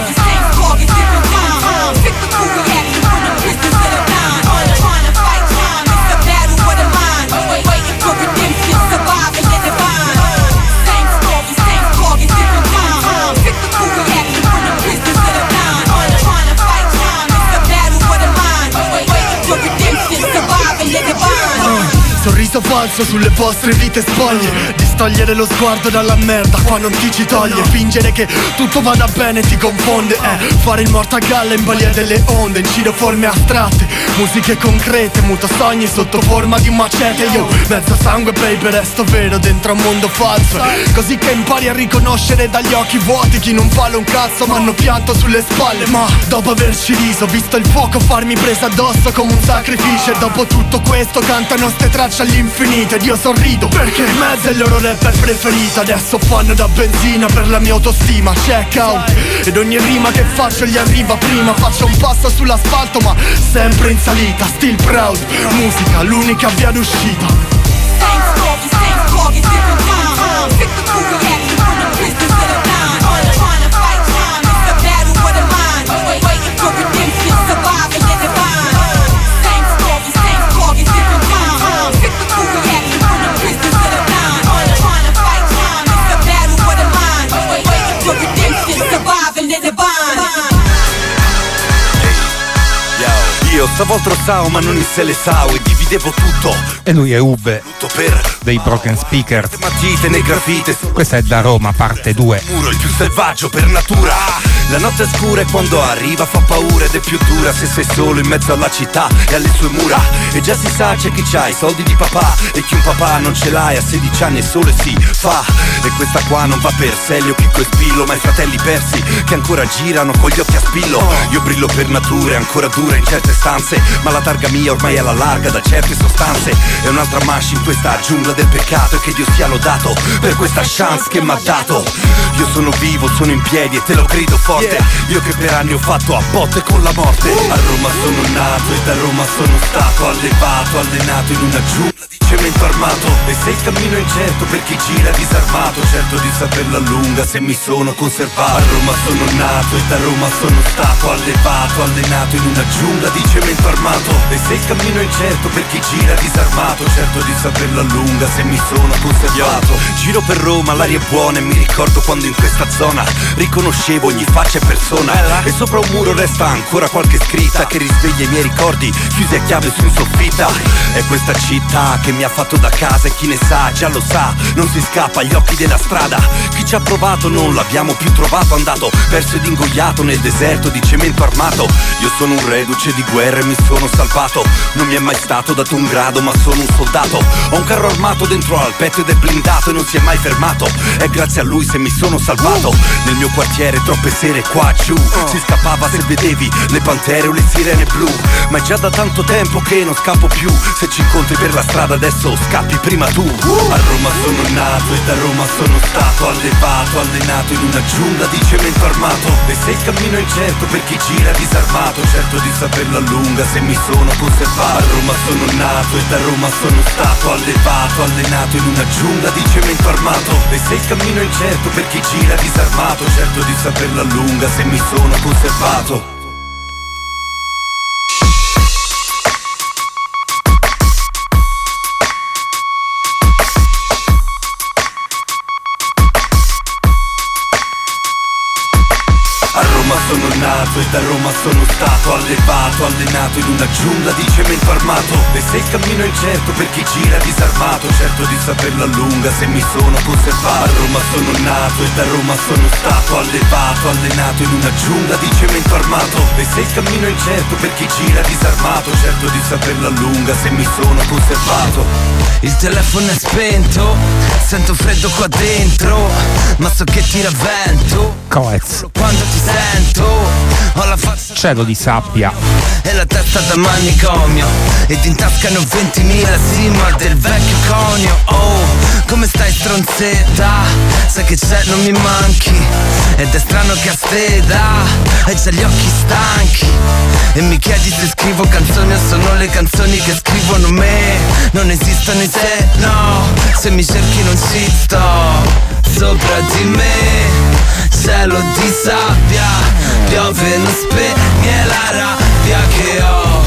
Sorriso falso sulle vostre vite spoglie, distogliere lo sguardo dalla merda, qua non ti ci toglie. Fingere che tutto vada bene ti confonde, eh, fare il morto a galla in balia delle onde. Incido forme astratte, musiche concrete, muto sogni sotto forma di macete. Io mezzo sangue baby, resto vero dentro un mondo falso, così che impari a riconoscere dagli occhi vuoti chi non vale un cazzo ma hanno pianto sulle spalle. Ma dopo averci riso, visto il fuoco farmi presa addosso come un sacrificio, e dopo tutto questo cantano ste tracce all'infinito ed io sorrido perché in mezzo è il loro rapper preferito. Adesso fanno da benzina per la mia autostima, check out, ed ogni rima che faccio gli arriva prima. Faccio un passo sull'asfalto ma sempre in salita, still proud, musica l'unica via d'uscita. io stavolta sao ma non in se le sao e dividevo tutto. E lui è Ube per dei Broken Speakers. Matite né grafite. Questa è Da Roma parte due. Muro il più selvaggio per natura. La notte è scura e quando arriva fa paura ed è più dura se sei solo in mezzo alla città e alle sue mura. E già si sa c'è chi c'ha i soldi di papà e chi un papà non ce l'ha e a sedici anni solo si fa. E questa qua non va per Selio, Chicco e Spillo, ma i fratelli persi che ancora girano con gli occhi a spillo. Io brillo per natura, è ancora dura in certe stanze, ma la targa mia ormai è alla larga da certe sostanze. È un'altra mascia in questa giungla del peccato e che Dio sia lodato per questa chance che m'ha dato. Io sono vivo, sono in piedi e te lo grido forte. Io che per anni ho fatto a botte con la morte. A Roma sono nato e da Roma sono stato allevato, allenato in una giungla di cemento armato. E se il cammino è incerto per chi gira disarmato, certo di saperla lunga se mi sono conservato. A Roma sono nato e da Roma sono stato allevato, allenato in una giungla di cemento armato. E se il cammino è incerto per chi gira disarmato, certo di saperla lunga se mi sono conservato. Giro per Roma, l'aria è buona e mi ricordo quando in questa zona riconoscevo ogni faccia e persona. E sopra un muro resta ancora qualche scritta che risveglia i miei ricordi chiusi a chiave su in soffitta. È questa città che mi ha fatto da casa e chi ne sa già lo sa, non si scappa agli occhi della strada. Chi ci ha provato non l'abbiamo più trovato, andato perso ed ingoiato nel deserto di cemento armato. Io sono un reduce di guerra e mi sono salvato, non mi è mai stato dato un grado ma sono un soldato. Ho un carro armato dentro al petto ed è blindato e non si è mai fermato. È grazie a lui se mi sono salvato. Nel mio quartiere troppe sere qua giù si scappava se vedevi le pantere o le sirene blu. Ma è già da tanto tempo che non scappo più, se ci incontri per la strada adesso scappi prima tu. A Roma sono nato e da Roma sono stato allevato, allenato in una giungla di cemento armato. E se il cammino è incerto per chi gira disarmato, certo di saperla lunga se mi sono conservato. A Roma sono nato e da Roma sono stato allevato, allenato in una giungla di cemento armato. E se il cammino è incerto per chi gira disarmato, certo di saperla lunga se mi sono conservato. Sono nato e da Roma sono stato allevato, allenato in una giungla di cemento armato. E se il cammino è incerto per chi gira disarmato, certo di saperla lunga se mi sono conservato. A Roma sono nato e da Roma sono stato allevato, allenato in una giungla di cemento armato. E se il cammino è incerto per chi gira disarmato, certo di saperla lunga se mi sono conservato. Il telefono è spento, sento freddo qua dentro, ma so che tira vento. Coez. Quando ti sento, ho la faccia cielo di sabbia e la testa da manicomio, ed in tasca ne ho ventimila, sì, ma del vecchio conio. Oh, come stai stronzetta? Sai che c'è, non mi manchi, ed è strano che a st'età hai già gli occhi stanchi e mi chiedi se scrivo canzoni o sono le canzoni che scrivono me. Non esistono i se, no, se mi cerchi non ci sto. Sopra di me cielo di sabbia, piove non spegne la rabbia che ho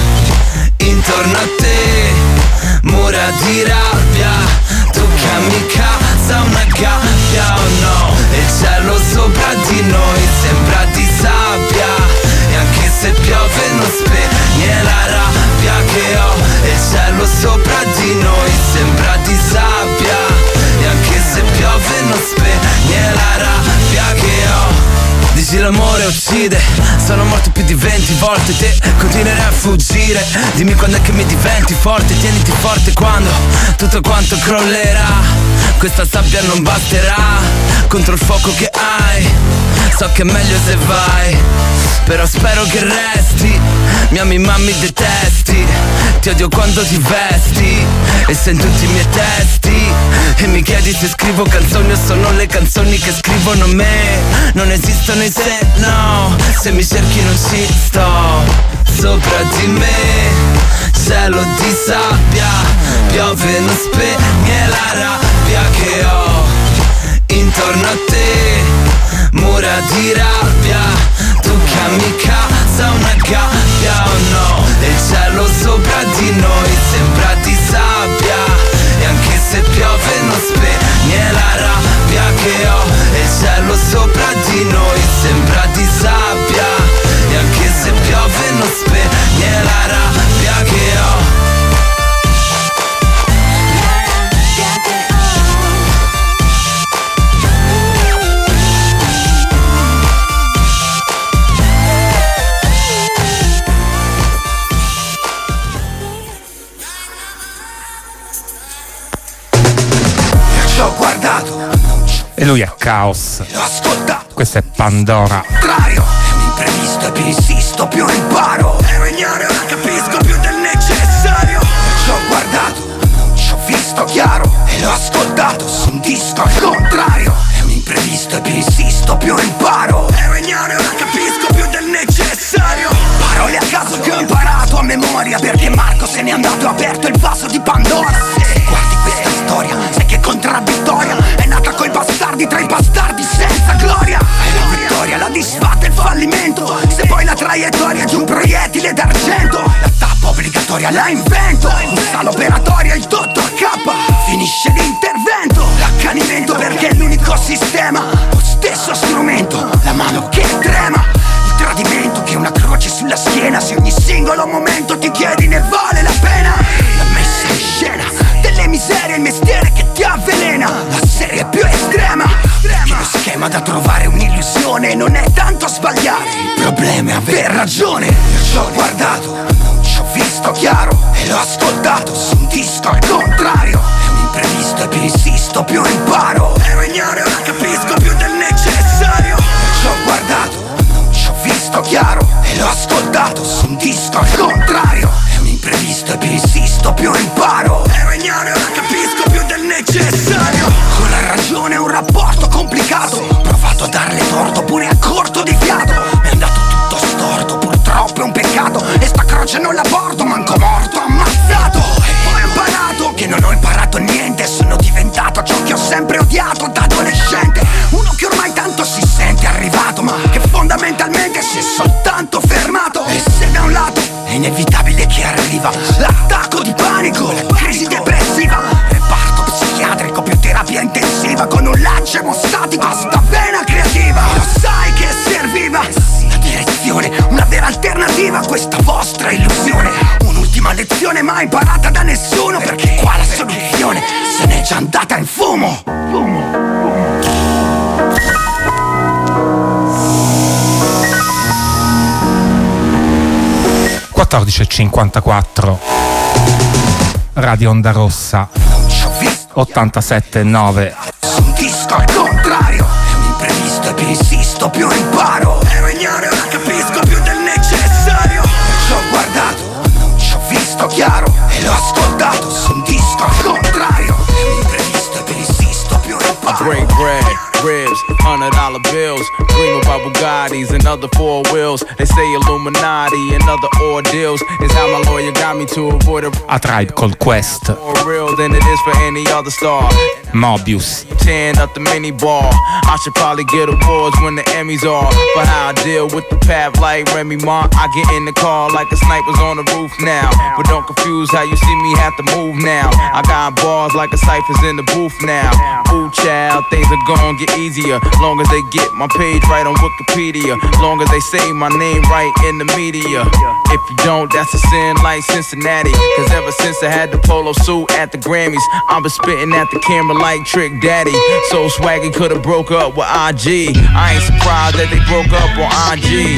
intorno a te, mura di rabbia, tu chiami casa una gabbia, oh no. E il cielo sopra di noi sembra di sabbia, e anche se piove non spegne la rabbia che ho. E il cielo sopra di noi sembra di sabbia, e anche se piove non spegne la rabbia che ho. Dici l'amore uccide, sono morto più di venti volte, te continuerai a fuggire. Dimmi quando è che mi diventi forte, tieniti forte quando tutto quanto crollerà. Questa sabbia non basterà contro il fuoco che hai, so che è meglio se vai, però spero che resti. Mi ami ma mi detesti, ti odio quando ti vesti e sei in tutti i miei testi. E mi chiedi se scrivo canzoni o sono le canzoni che scrivono me. Non esistono i se, no, se mi cerchi non ci sto. Sopra di me cielo di sabbia, piove non spegne la rabbia che ho intorno a te, mura di rabbia, tu chiami casa una gabbia, oh no. E il cielo sopra di noi sembra di sabbia, e anche se piove non spegne la rabbia che ho. E il cielo sopra di noi sembra di sabbia, e anche se piove non spegne la rabbia lui è Caos. Questo è Pandora. Contrario, è un imprevisto e più insisto più imparo. Ero ignaro e ora capisco più del necessario. Ci ho guardato, non ci ho visto chiaro e l'ho ascoltato su un disco al contrario. È un imprevisto e più insisto più imparo. Ero ignaro e ora capisco più del necessario. Parole a caso che ho imparato a memoria, perché Marco se n'è andato e ha aperto il vaso di Pandora. Se guardi questa storia sai che contraddittoria è nata coi bastardi tra i bastardi senza gloria. E la vittoria la disfatta e il fallimento, se poi la traiettoria è di un proiettile d'argento. La tappa obbligatoria la invento, in sala operatoria il dottor K finisce l'intervento. L'accanimento perché è l'unico sistema, lo stesso strumento, la mano che trema. Il tradimento che è una croce sulla schiena, se ogni singolo momento ti chiedi ne vale la pena. La messa in scena delle miserie, il mestiere che ti avvelena, la serie più estrema. Perché lo schema da trovare è un'illusione, non è tanto sbagliare, il problema è aver ragione. Io ci ho guardato, non ci ho visto chiaro e l'ho ascoltato su un disco al contrario. È un imprevisto e più insisto più imparo. Ero ignaro e ora capisco più del necessario. Io ci ho guardato, non ci ho visto chiaro e l'ho ascoltato su un disco al contrario. È un imprevisto e più insisto più imparo. Ero ignaro e ora capisco più del necessario. Con la ragione è un rapporto complicato, ho provato a darle torto pure a corto di fiato. Mi è andato tutto storto, purtroppo è un peccato, e sta croce non la porto, manco morto, ammazzato. E poi ho imparato che non ho imparato niente, sono diventato ciò che ho sempre odiato da adolescente. Uno che ormai tanto si sente arrivato, ma che fondamentalmente si è soltanto fermato. E se da un lato è inevitabile che arriva l'attacco di panico, la crisi depressiva, reparto psichiatrico più terapia intensiva, con un lancio emostatico a sta vena creativa. E lo sai che serviva una direzione, una vera alternativa a questa vostra illusione. Un'ultima lezione mai imparata da nessuno, perché qua la soluzione se n'è già andata in fumo. Fumo. quattordici e cinquantaquattro Radio Onda Rossa ottantasette e nove. Un disco al contrario, è un imprevisto e più insisto più imparo. Ero ignaro e ora capisco più del necessario. Ci ho guardato, non ci ho visto chiaro e l'ho ascoltato su un disco al contrario. È un imprevisto e più insisto più imparo. I break bread, ribs, hundred dollar bills, dream about Bugattis and other four wheels. They say Illuminati and other ordeals is how my lawyer got me to avoid a A Tribe Called Quest, more real than it is for any other star. Mobius, Ten up the mini bar. I should probably get awards when the Emmys are for how I deal with the path like Remy Ma. I get in the car like a sniper's on the roof now, but don't confuse how you see me have to move now. I got bars like a cipher's in the booth now. Ooh child, things are gonna get easier long as they get my page right on Wikipedia, long as they say my name right in the media. If you don't, that's a sin like Cincinnati, cause ever since I had the polo suit at the Grammys, I've been spitting at the camera like Trick Daddy. So Swaggy could've broke up with I G. I ain't surprised that they broke up on I G.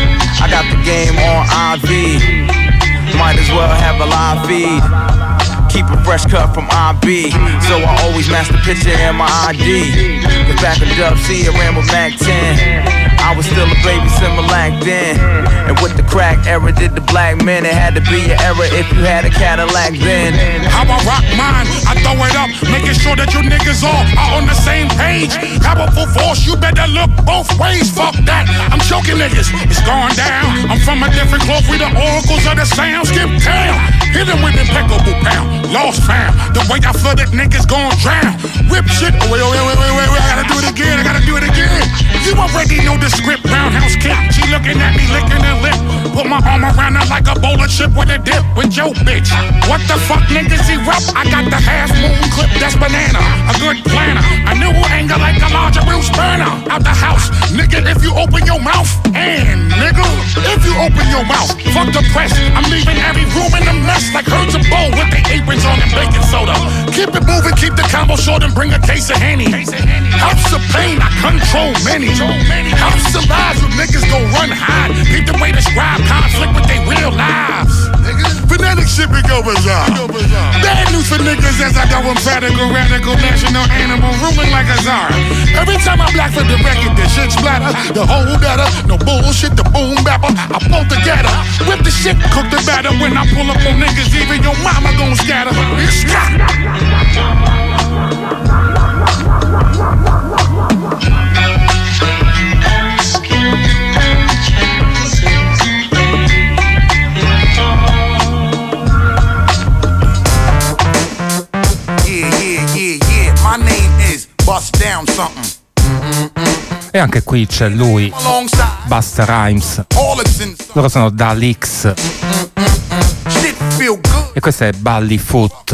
I got the game on I V. Might as well have a live feed. Keep a fresh cut from I B, so I always match the picture in my I D. Cause back in Dub C, I ran with Mac ten. I was still a baby Similac then. And with the crack era, did the black men. It had to be your era if you had a Cadillac then. How I rock mine, I throw it up, making sure that you niggas all are on the same page. Powerful force, you better look both ways. Fuck that, I'm choking niggas, it's going down. I'm from a different cloth, we the oracles of the sound. Skip town, hit them with impeccable pound. Lost fam, the way I flooded niggas gon' drown. Whip shit, oh, wait, wait, wait, wait, wait, wait, I gotta do it again, I gotta do it again. You already know the script, roundhouse kick. She looking at me, licking her lip. Put my arm around her like a bowl of chip with a dip. With your bitch, what the fuck niggas erupt? I got the half moon clip, that's banana. A good planner, a new anger like a larger Bruce Burner. Out the house, nigga, if you open your mouth. And nigga, if you open your mouth, fuck the press. I'm leaving every room in a mess like herds of bowl with the aprons on and baking soda. Keep it moving, keep the combo short and bring a case of Henny. House of pain, I control many. House of lies where niggas gon' run hide. Keep the way describe conflict with their real lives. Phonetic shit be go bizarre. Bad news use for niggas as I go emphatic, radical, national animal, ruling like a czar. Every time I black for the record, the shit splatter. The whole better, no bullshit, the boom bapper. I pull together, whip the shit, cook the batter. When I pull up on niggas, even your mama gon' scatter. Bust down something. E anche qui c'è lui, Busta Rhymes. Loro sono Da Licks. E questo è Balli Foot.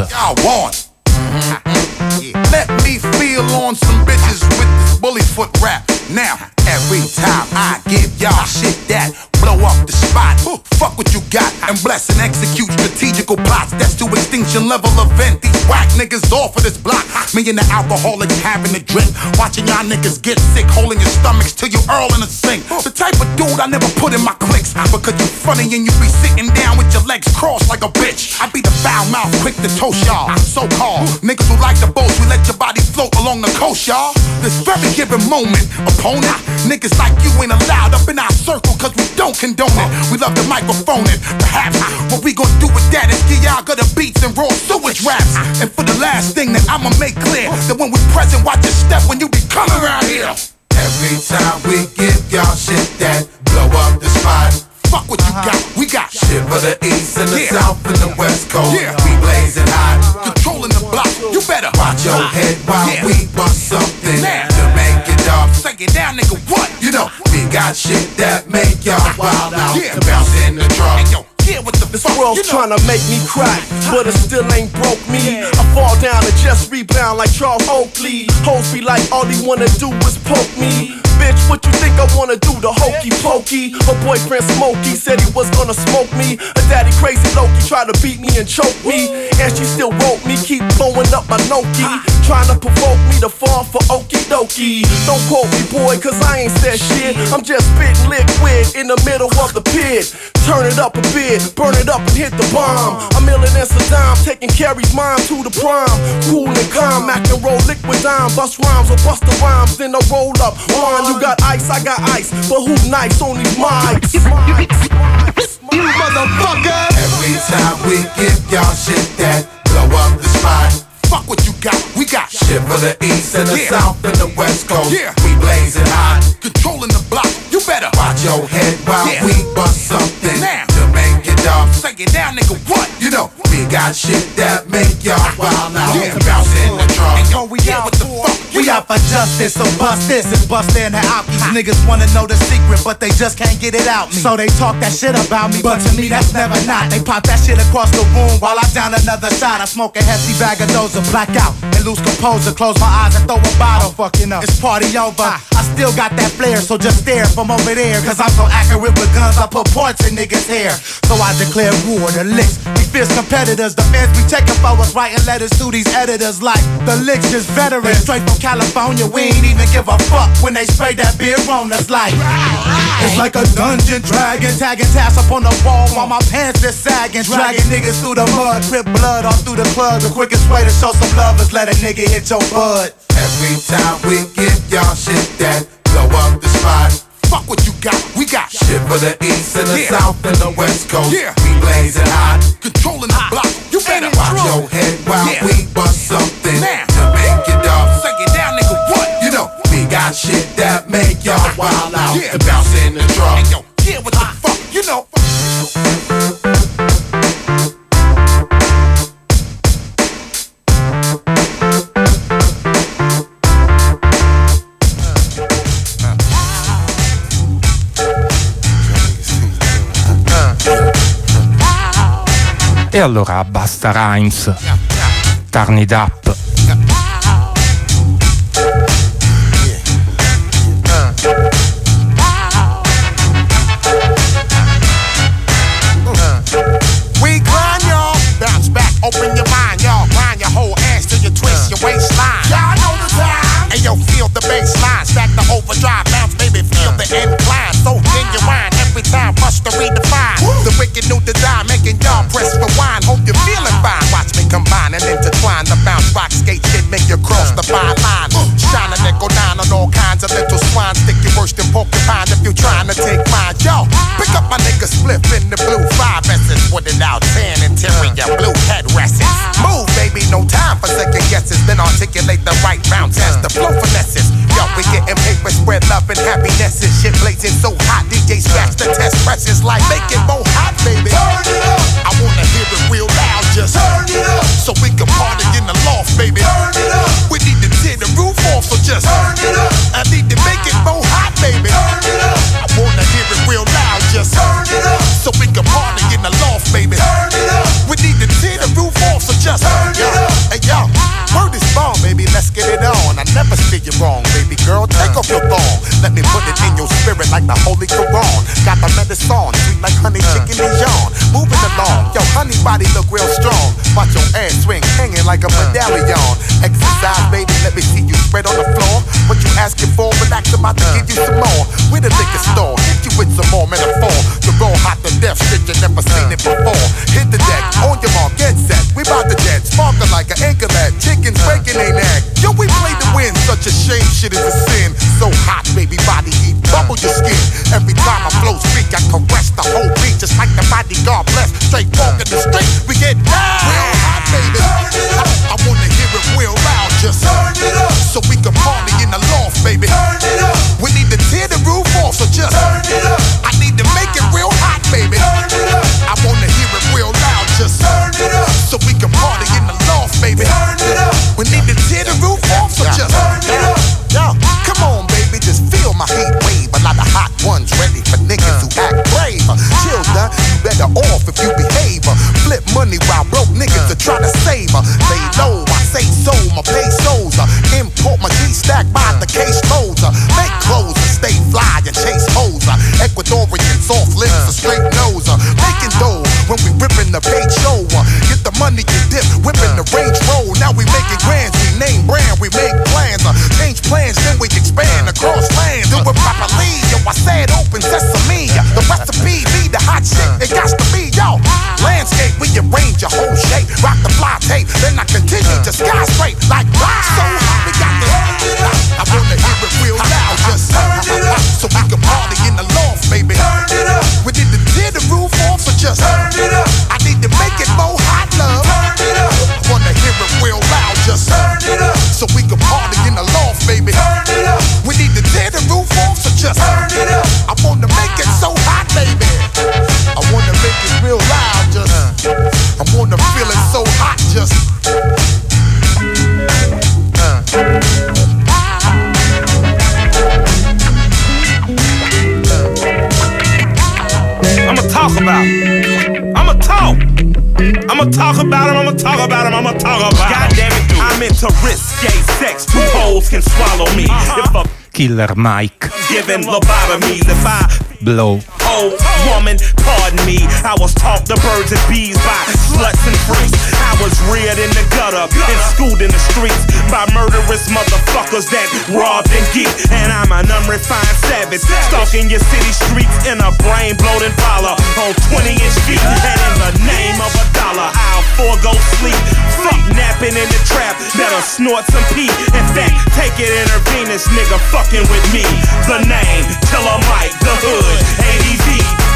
Let me feel on some bitches with this bully foot rap. Now, every time I give y'all shit that blow up the spot, fuck what you got and bless and execute strategical plots. That's to extinction level event. These whack niggas off of this block. Me and the alcoholics having a drink, watching y'all niggas get sick, holding your stomachs till you earl in the sink. The type of dude I never put in my cliques, because you funny and you be sitting down with your legs crossed like a bitch. I be the foul mouth, quick to toast y'all. So called niggas who like the boats, we let your body float along the coast, y'all. This very given moment, opponent, niggas like you ain't allowed up in our circle, cause we don't condone it. We love the microphone it. Perhaps what we gon' do with that is give y'all good beats and raw sewage raps. And for the last thing that I'ma make clear, that when we present, watch your step when you be coming around here. Every time we give y'all shit that blow up the spot. Fuck what you got, we got shit for the east and the yeah. south and the west coast. Yeah. We blazing hot, controlling the block. You better watch your head while yeah. we bust something now. To make it up. Say it down, nigga, what? You know, we got shit that make y'all wild out yeah. and bounce in the drum. Hey, yo. Yeah, what the this world's you know. Tryna make me crack, but it still ain't broke me. I fall down and just rebound like Charles Oakley. Hoes be like, all he wanna do is poke me. Bitch, what you think I wanna do? The hokey pokey. Her boyfriend Smokey said he was gonna smoke me. Her daddy crazy Loki tried to beat me and choke me. And she still wrote me, keep blowing up my Noki. Trying to provoke me to fall for okie dokie. Don't quote me, boy, cause I ain't said shit. I'm just spitting liquid in the middle of the pit. Turn it up a bit, burn it up and hit the bomb. I'm illin' and Saddam, taking Carrie's mom to the prom. Cool and calm, act and roll liquid dime. Bust rhymes or bust the rhymes, then I roll up. One, you got ice, I got ice, but who's nice on these mics? You motherfucker! Every time we give y'all shit that blow up the spot. Fuck what you got, we got shit for the east and the yeah. south and the west coast. Yeah. We blazing hot, controlling the block. You better watch your head while yeah. we bust something now. To make it up. Say it down, nigga, what? You know, we got shit that make y'all wild out yeah. and bounce in the drum. And yo, we out, what the fuck? We out for justice, so bust this and bust in the out. These niggas wanna know the secret, but they just can't get it out me. So they talk that shit about me, but to me that's never not. They pop that shit across the room while I down another shot. I smoke a hefty bag of those and black out and lose composure. Close my eyes and throw a bottle. Fucking up, it's party over. I still got that flair, so just stare from over there. Cause I'm so accurate with guns, I put points in niggas' hair. So I declare war, the licks, we fierce competitors. The fans be checking for us, writing letters to these editors like the licks is veterans. Straight from California, we ain't even give a fuck when they spray that beer on us like it's like a dungeon dragon, tagging tabs up on the wall while my pants is sagging. Dragging niggas through the mud, drip blood all through the club. The quickest way to show some love is let a nigga hit your bud. Every time we give y'all shit that blow up the spot. Fuck what you got, we got shit for the east and the yeah. south and the west coast. Yeah. We blazing hot, controlling the block. You better watch your head while yeah. we bust something now. To make it up. Say it down, nigga, what? You know, we got shit that make y'all wild out yeah. and bounce in the drum. Hey, yo, yeah, what the fuck, you know. E allora Busta Rhymes, Turn It Up. We grind, y'all. Bounce back, open your mind, y'all. Grind your whole ass till you twist your waistline. Y'all know the time. And yo, feel the bass line. Stack the overdrive, bounce, baby, feel the incline. So genuine every time, bust to redefine. The wicked new design, making y'all press rewind. Hope you're feeling fine. Watch me combine and into the Holy Quran. Got the medicine, sweet like honey chicken and yawn. Moving along, yo, honey body look real strong. Watch your ass swing, hanging like a medallion. Exercise, baby, let me see you spread on the floor. What you asking for? Relax, about to give you some more. With a liquor store, hit you with some more metaphor. The raw hot to death shit, you never seen it before. Hit the deck, on your mark, get set. We bout to jet, sparkle like an anchor bat. Chickens breaking they neck. Yo, we play to win, such a shame, shit is a sin. So hot, baby, body heat, bubble your skin. Every time I flow speak, I caress the whole beat, just like the bodyguard blessed. Straight walk in the street, we get down. Real hot, baby. I, I wanna hear it real loud, just turn it up. So we can party in the loft, baby. Turn it up. We need to tear the roof off, so just turn it up. I need to make it real hot, baby. Turn it up. I wanna hear it real loud, just turn it up. So we can party in the loft, baby. Turn it up. We need to tear the roof off, so just turn it up. Yo, come on, baby, just feel my heat wave. A lot of hot ones ready for niggas who act brave. Chill, done, you better off if you behave. Flip money while broke niggas are trying to save. Lay low, I say so, my pesos. Import my G-stack by the case loads. Make clothes and stay fly and chase hoes. Ecuadorian soft lips, a straight nose. Making dough when we ripping the page show. Get the money you dip, whipping the range roll. Now we making grands, we name brand, we make plans. Change plans, then we expand across lands. Do it properly, yo, I said open sesame. The recipe be the hot shit, it got to be, yo. Landscape, we arrange your whole shape. Rock the fly tape, then I continue to sky straight. Like wow, so hot, we got the I wanna hear it real loud, just turn it up. So we can party in the loft, baby. Turn it up. We need to tear the roof off, so just turn it up. I need to make it more hot, love. Turn it up. I wanna hear it real loud, just turn it up. So we can party in the loft, baby. Turn it up. We need to tear the roof off, so just turn it up. I wanna make it so hot, baby. I wanna make it real loud, just. I wanna feel it so hot, just. I'ma talk about him. I'ma talk. I'ma talk about him. I'ma talk about him. I'ma talk about him. God damn it, dude. I'm into risque sex. Two holes can swallow me. If a Killer Mike. Giving lobotomies if I blow. Oh, woman, pardon me. I was taught the birds and bees by sluts and freaks. I was reared in the gutter and schooled in the streets by murderous motherfuckers that robbed and geeked. And I'm an unrefined savage, stalking your city streets in a brain-blown Impala on twenty inch feet. And in the name of a dollar, I'll forego sleep. Fuck napping in the trap, better snort some pee. In fact, take it intravenous, nigga, fucking with me. The name, Killer Mike, the hood, A D Z.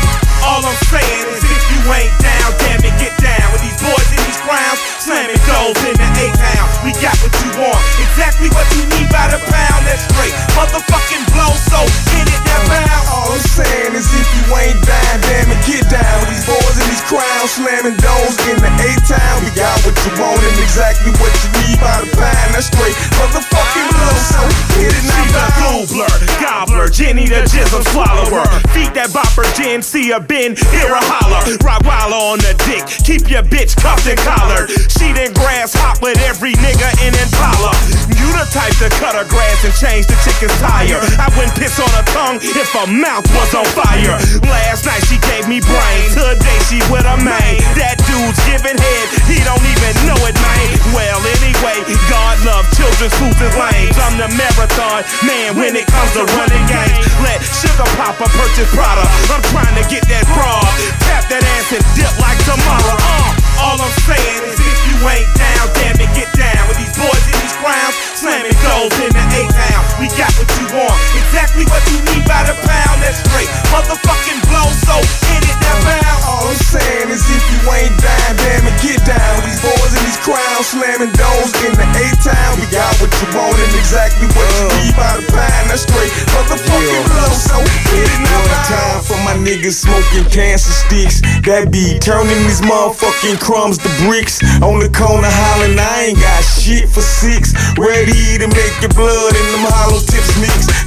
All I'm saying is if you ain't down, damn it, get down with these boys in these crowns, slamming doors in the A-town. We got what you want, exactly what you need by the pound. That's straight, motherfucking blow, so hit it that pound. All I'm saying is if you ain't down, damn it, get down with these boys in these crowns, slamming doors in the A-town. We got what you want and exactly what you need by the pound. That's straight, motherfucking blow, so hit it that pound. Goobler, gobbler, Jenny the jizzle swallower. Feed that bopper, Jen, see a bin, hear a holler. Rottweiler on the dick, keep your bitch cuffed and collared. She done grass hop with every nigga in Impala. You the type to cut her grass and change the chicken's tire. I wouldn't piss on her tongue if her mouth was on fire. Last night she gave me brains, today she with a man. That dude's giving head, he don't even know it, man. Well, anyway, God love children's fools and lanes. I'm the marathon man when it comes to running games. Let Sugar Papa purchase Prada. I'm trying to get that broad, tap that ass and dip like tomorrow. Uh, all I'm saying is if you ain't down, damn it, get down with these boys in these crowns, slamming doors in the A-town. We got what you want, exactly what you need by the pound. That's straight, motherfucking blow, so hit it that pound. All I'm saying is if you ain't down, damn it, get down with these boys in these crowns, slamming doors in the A-town. We got what you want and exactly what you need by the pound. That's straight, motherfucking blow, so hit it that pound. Time for my niggas smoking cancer sticks. That be turning these motherfucking crumbs to bricks. On the corner hollering, I ain't got shit for six. Ready to make your blood and them hollow tips mix.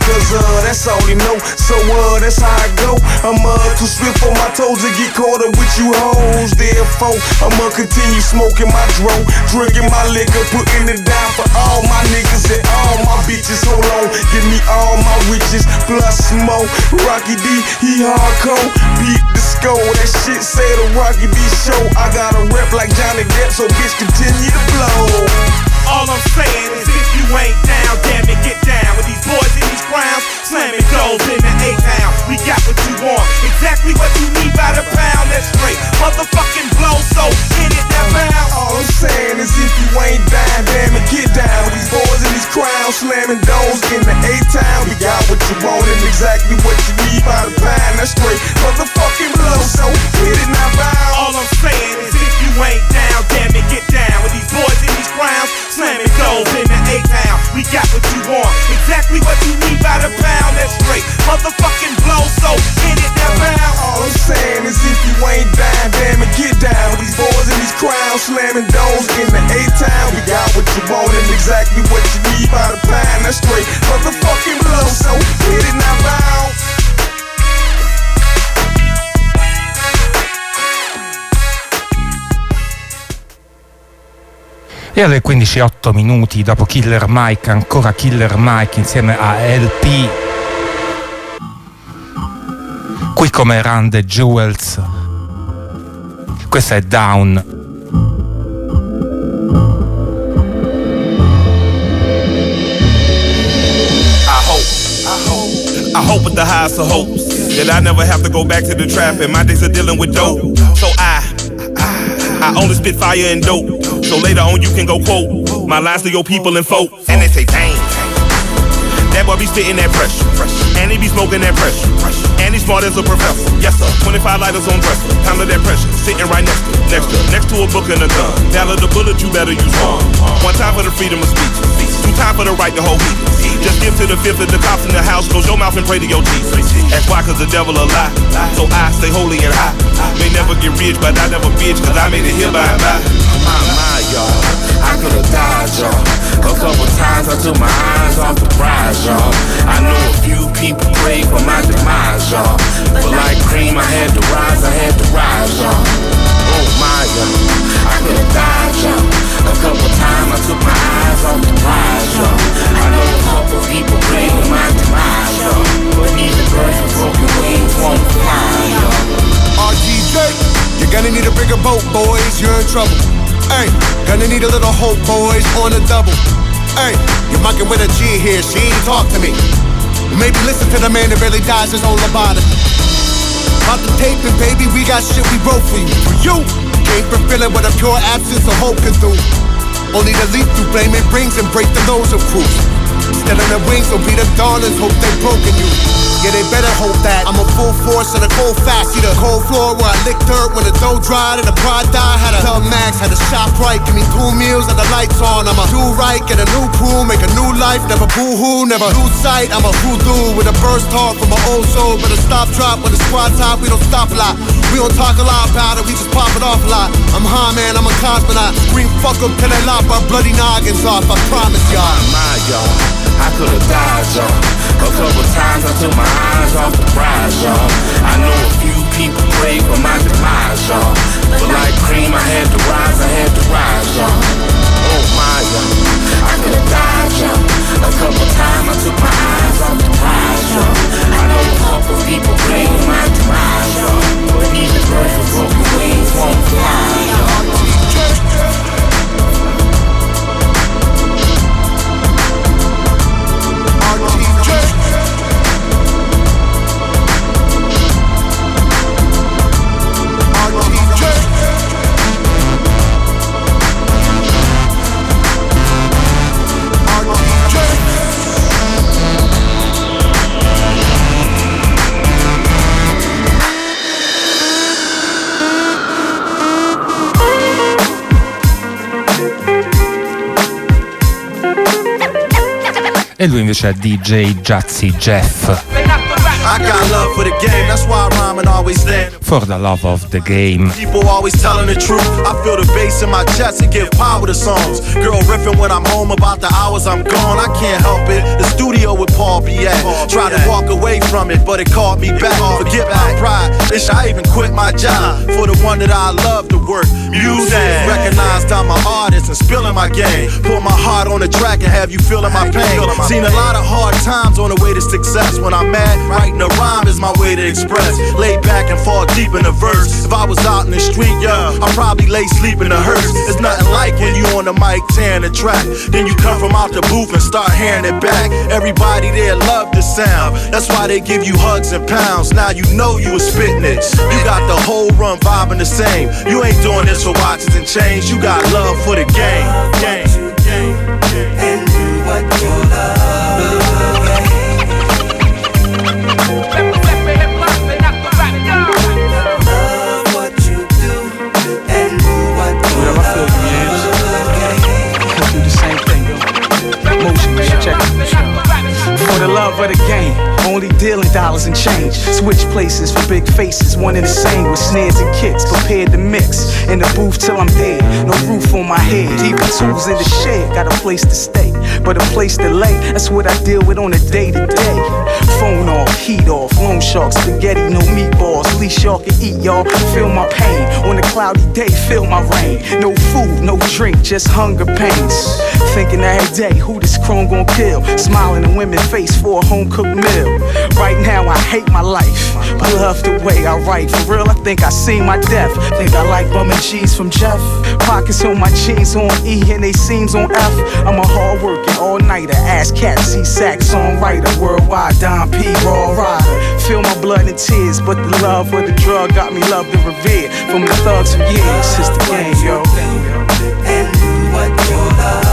cause uh, that's all he know. So uh, that's how I go. I'm uh, too swift for my toes to get caught up with you hoes. Therefore, I'ma continue smoking my dro, drinking my liquor, putting it down for all my niggas and all my bitches. Hold on, give me all my riches plus more. Rocky D, he hardcore, beat the score. That shit say the Rocky D show. I got a rep like Johnny Depp, so bitch continue to blow. All I'm saying is if you ain't down, damn it, get down with these boys in these crowns, slamming doors in the A-Town. We got what you want, exactly what you need by the pound. That's straight motherfucking blow, so hit it that pound. All I'm saying is if you ain't down, damn it, get down with these boys in these crowns, slamming doors in the A-Town. We got what you want and exactly what you need by the pound. That's straight motherfucking blow, so hit it now pound. All I'm saying is if you ain't down, damn it, get down with these boys in these crowns, slamming doors in the A-Town. We got what you want, exactly what you need by the pound. That's straight motherfucking blow, so hit it that pound. All I'm saying is if you ain't down, damn it, get down with these boys in these crowns, slamming doors in the A-Town. We got what you want and exactly what you need by the pound. That's straight motherfucking blow, so hit it now pound. E alle quindici e otto minuti, dopo Killer Mike, ancora Killer Mike insieme a L P. Qui come Run the Jewels. Questa è Down. I hope, I hope, I hope with the highest of hopes that I never have to go back to the trap and my days are dealing with dope. So I, I, I only spit fire and dope. So later on you can go quote my lines to your people and folk. And they say, dang, that boy be spitting that pressure, and he be smoking that pressure, and he's smart as a professor. Yes sir, twenty-five lighters on dresser, pound of that pressure, sitting right next to, next to, next to a book and a gun. Ballad the bullet, you better use one. One time for the freedom of speech, two time for the right to hold heat. Just give to the fifth of the cops in the house, close your mouth and pray to your teeth. That's why, cause the devil a lie, so I stay holy and high. May never get rich, but I never bitch, cause I made it here by and by. My, my, y'all, I could've died, y'all. A couple times I took my eyes off the prize, y'all. I know a few people prayed for my demise, y'all. But like cream, I had to rise, I had to rise, y'all. Oh my, y'all, I could've died, y'all. A couple times I took my eyes off the prize, y'all. I know a couple people prayed for my demise, y'all. But even birds with broken wings won't fly, y'all. R T J, you're gonna need a bigger boat, boys, you're in trouble. Hey, gonna need a little hope, boys, on a double. Hey, you're mucking with a G here, she ain't talk to me. Maybe listen to the man that really dies his own lobotomy. About the taping, baby, we got shit we wrote for you. For you, can't fulfill it what a pure absence of hope can do. Only the leap through flame it brings and break the nose of crews. Still in the wings, so be the darlings, hope they broken you. Yeah, they better hope that I'm a full force and a cold fast. See the cold floor where I lick dirt when the dough dried and the pride died. Had a tell Max, had a shop right, give me two meals and the lights on. I'm a do right, get a new crew, make a new life, never boo-hoo, never lose sight. I'm a voodoo with a burst heart from my old soul, but a stop drop when the squad top, we don't stop a lot. We don't talk a lot about it, we just pop it off a lot. I'm high, man, I'm a cosmonaut. Scream fuck up till they lop our bloody noggins off, I promise y'all. My, y'all, I could've died, y'all. A couple times I took my eyes off the prize, y'all. I know a few people prayed for my demise, y'all. But like cream, I had to rise, I had to rise, y'all. Oh my, y'all, I could've died, y'all. A couple times I took my eyes off the prize, y'all. I know a couple people prayed for my demise, y'all. But even birds with broken wings won't fly, y'all. E lui invece è D J Jazzy Jeff. I got love for the game, that's why I rhyme and always stand. For the love of the game. People always telling the truth. I feel the bass in my chest and give power to songs. Girl riffing when I'm home about the hours I'm gone. I can't help it. The studio with Paul be at. Try to walk away from it, but it called me back. Forget my pride. Bitch, I even quit my job for the one that I love to work. Music. Recognized I'm an artist and spilling my game. Put my heart on the track and have you feeling my pain. Seen a lot of hard times on the way to success. When I'm mad, writing a rhyme is my way to express. Lay back and fall deep in the verse. If I was out in the street, yeah, I'd probably lay sleep in the hearse. It's nothing like when you on the mic tearing the track. Then you come from out the booth and start hearing it back. Everybody there love the sound. That's why they give you hugs and pounds. Now you know you was spitting it. You got the whole run vibing the same. You ain't doing this for watches and chains. You got love for the game. Game. And do what you love. For the love of the game, only dealing dollars and change. Switch places for big faces, one and the same with snares and kicks. Prepared to mix in the booth till I'm dead. No roof on my head, even tools in the shed. Got a place to stay, but a place to lay. That's what I deal with on a day to day. Phone off, heat off, loan shark, spaghetti, no meatballs. Least y'all can eat, y'all. Feel my pain on a cloudy day. Feel my rain. No food, no drink, just hunger pains. Thinking every day, who this chrome gon' kill? Smiling in women's face for a home cooked meal. Right now I hate my life, but love the way I write. For real, I think I seen my death. Think I like bum and cheese from Jeff. Pockets on my jeans on E and they seams on F. I'm a hard working all nighter, ass cat, C-sack songwriter, worldwide Don P raw rider. Feel my blood and tears, but the love of the drug got me loved and revered from the thugs for years. It's the game, yo. And do what you love.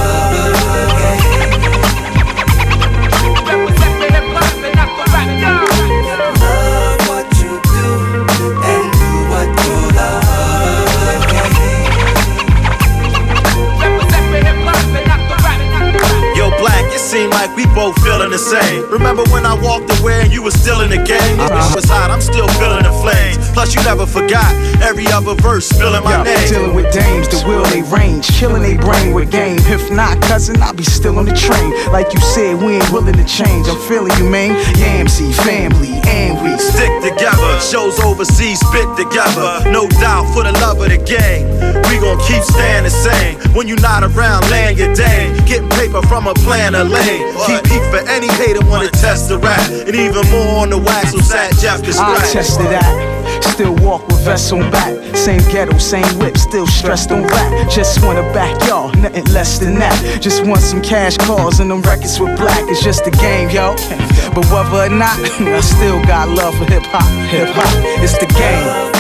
Seem like we both feeling the same. Remember when I walked away and you were still in the game? It was hot, I'm still feeling the flames. Plus you never forgot every other verse spilling my Yo, name. Dealing with dames, the will they range, killing they brain with game. If not, cousin, I'll be still on the train. Like you said, we ain't willing to change. I'm feeling you, man. Yamsey, family, and we stick together. Shows overseas, spit together. No doubt for the love of the game. We gon' keep staying the same. When you not around, laying your day. Getting paper from a plan of lane. Keep heat for any hater wanna test the rap. And even more on the wax, so Sat Jeff can scratch. I tested that. Still walk with vests on back. Same ghetto, same whip, still stressed on rap. Just wanna back y'all, nothing less than that. Just want some cash calls and them records with black. It's just a game, yo. But whether or not, I still got love for hip hop. Hip hop, it's the game.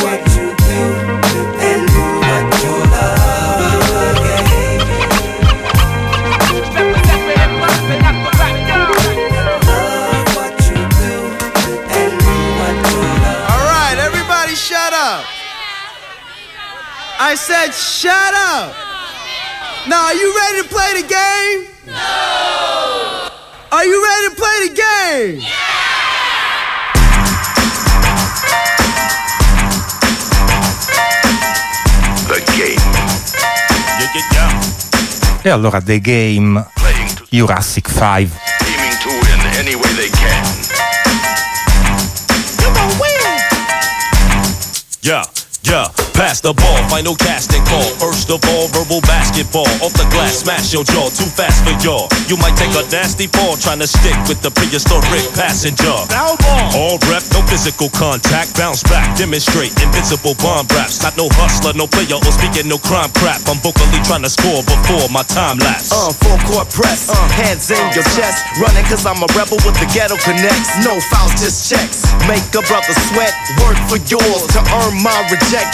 I said, shut up. Now, are you ready to play the game? No. Are you ready to play the game? Yeah. The Game. Yeah, yeah, yeah. E allora The Game, Jurassic five. Aiming to win any way they can. Come on, win. Yeah. Yeah, pass the ball, final casting call. First of all, verbal basketball. Off the glass, smash your jaw, too fast for y'all. You might take a nasty fall trying to stick with the prehistoric passenger. Foul ball. All rep, no physical contact. Bounce back, demonstrate invincible bomb raps. Not no hustler, no player, or speaking no crime crap. I'm vocally trying to score before my time lapse. Uh, full court press, uh, hands in your chest. Running cause I'm a rebel with the ghetto connects. No fouls, just checks. Make a brother sweat, work for yours to earn my reject. Get it out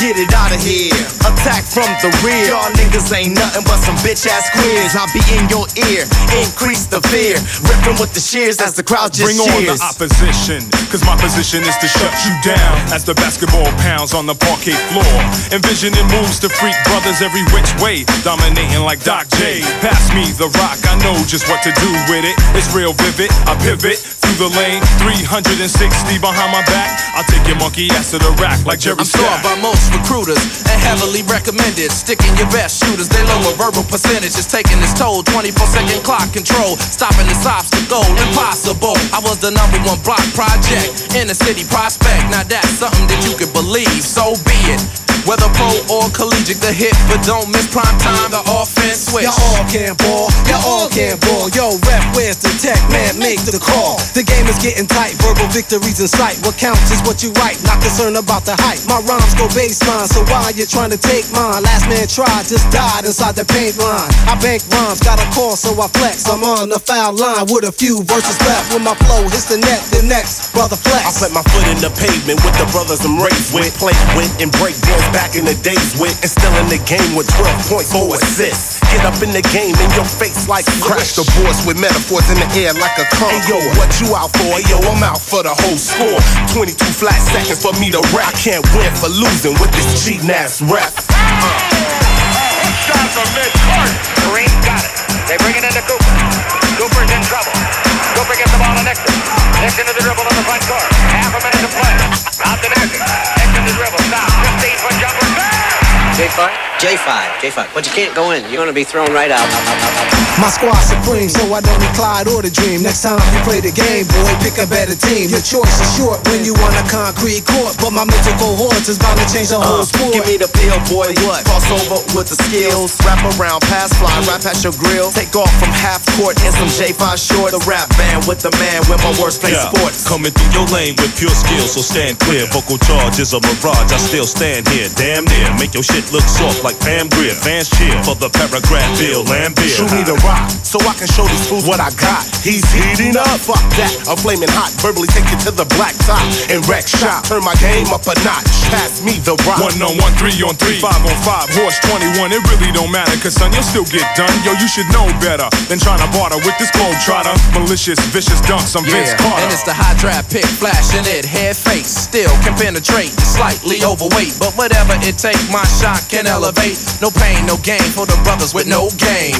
out of here. Attack from the rear. Y'all niggas ain't nothing but some bitch ass queers. I'll be in your ear, increase the fear. Ripping with the shears as the crowd just Bring cheers. on the opposition, cause my position is to shut you down as the basketball pounds on the parquet floor. Envisioning moves to freak brothers every which way, dominating like Doc J. Pass me the rock, I know just what to do with it. It's real vivid, I pivot through the lane, three hundred sixty behind my back. I'll take your monkey ass to the rack like Jerry I'm thought by most recruiters and heavily recommended. Sticking your best shooters, they lower verbal percentages, taking its toll. twenty-four second clock control, stopping this obstacle, impossible. I was the number one block project in the city prospect. Now that's something that you could believe, so be it. Whether pro or collegiate, the hit, but don't miss prime time, the offense switch. Y'all all can ball, y'all all can ball. Yo, ref, where's the tech? Man, make the call. The game is getting tight, verbal victories in sight. What counts is what you write, not concerned about the hype. My rhymes go baseline, so why you trying to take mine? Last man tried, just died inside the paint line. I bank rhymes, got a call, so I flex. I'm on the foul line with a few verses left. When my flow hits the net, the next brother flex. I put my foot in the pavement with the brothers I'm raised with, played with and break dance back in the days with, and still in the game with twelve points, four assists. Get up in the game in your face like Crash the boards with metaphors in the air like a car. Hey yo, what you out for? Hey yo, I'm out for the whole score. twenty-two flat seconds for me to rap. I can't win for losing with this cheating ass rap. Uh. Shot from mid-court. Kareem got it. They bring it into Cooper. Cooper's in trouble. Cooper gets the ball to Nixon. Nixon to the dribble on the front court. Half a minute to play. Out to Nixon. Nixon to dribble. Stop. fifteen foot jumper. J five? J five, J five. But you can't go in. You're gonna be thrown right out. My squad supreme, so I don't need Clyde or the Dream. Next time you play the game, boy, pick a better team. Your choice is short when you on a concrete court, but my mental cohorts is bound to change the whole uh, sport. Give me the pill, boy, what? Cross over with the skills. Wrap around, pass fly, right past your grill. Take off from half court in some J five short. The rap band with the man with my worst play Yeah, sports. coming through your lane with pure skill, so stand clear. Vocal charge is a mirage, I still stand here. Damn near, make your shit look soft like Pam Grier. Fans cheer for the paragraph Bill Lambier. Shoot me the rock, so I can show these fools what I got. He's heating up, fuck that, I'm flaming hot. Verbally take it to the black top and wreck shop. Turn my game up a notch, pass me the rock. One on one, three on three, five on five, horse twenty-one. It really don't matter, cause son, you'll still get done. Yo, you should know better than trying to barter with this globe trotter. Malicious, vicious dunks, I'm Vince Carter. And it's the high draft pick, flashing it, head face. Still can penetrate, slightly overweight. But whatever it takes, my shot can elevate. No pain, no gain for the brothers with no game.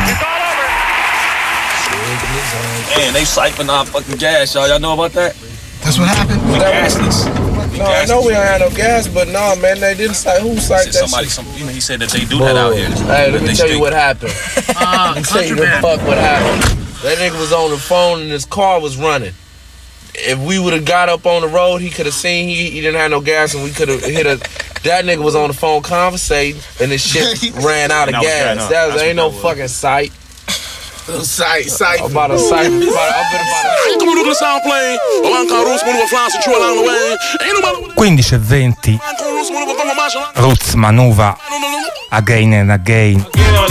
Man, they siphoned our fucking gas, y'all. Y'all know about that? That's what happened? We gasless. No, I know we don't have no gas, but no, man, they didn't say who signed that Somebody, shit. some, you know, he said that they do that out here. Hey, let me tell you what happened. Uh, Let me tell you the fuck what happened. That nigga was on the phone and his car was running. If we would have got up on the road, he could have seen he, he didn't have no gas and we could have hit a... That nigga was on the phone conversating and his shit ran out of That was gas. bad, huh? That was, That's ain't what no that was. fucking sight. Sight, sight. I'm about a sight. About a, I'm about a... Come on to the sound plane. quindici e venti Roots Manuva, Again and Again.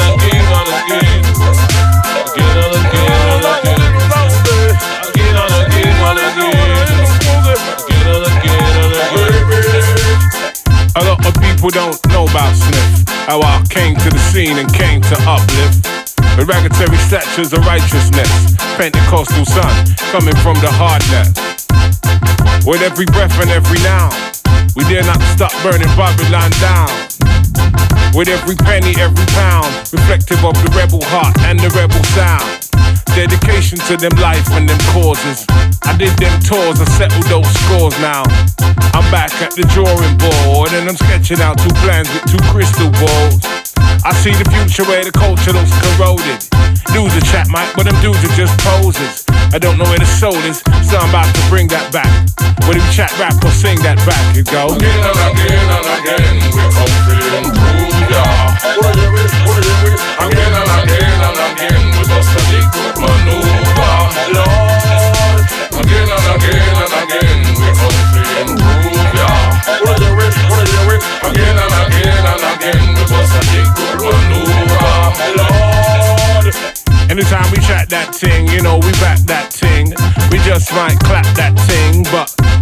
A lot of people don't know about Sniff, how I came to the scene and came to uplift. A ragatory statues of righteousness, Pentecostal son, coming from the hardness. With every breath and every now, we dare not stop burning Babylon down. With every penny, every pound, reflective of the rebel heart and the rebel sound. Dedication to them life and them causes. I did them tours, I settled those scores now. I'm back at the drawing board and I'm sketching out two plans with two crystal balls. I see the future where the culture looks corroded. Dudes are chat mic, but them dudes are just poses. I don't know where the soul is, so I'm about to bring that back. Whether we chat rap or sing that back, it goes again and again and again, we're hoping through, yeah. Again and again and again, with us a liquid maneuver, Lord. Again and again and again, we're hoping through, yeah. Again and again and again, with us a liquid maneuver, Lord. Anytime we chat that ting, you know we back that ting. We just might clap that ting, but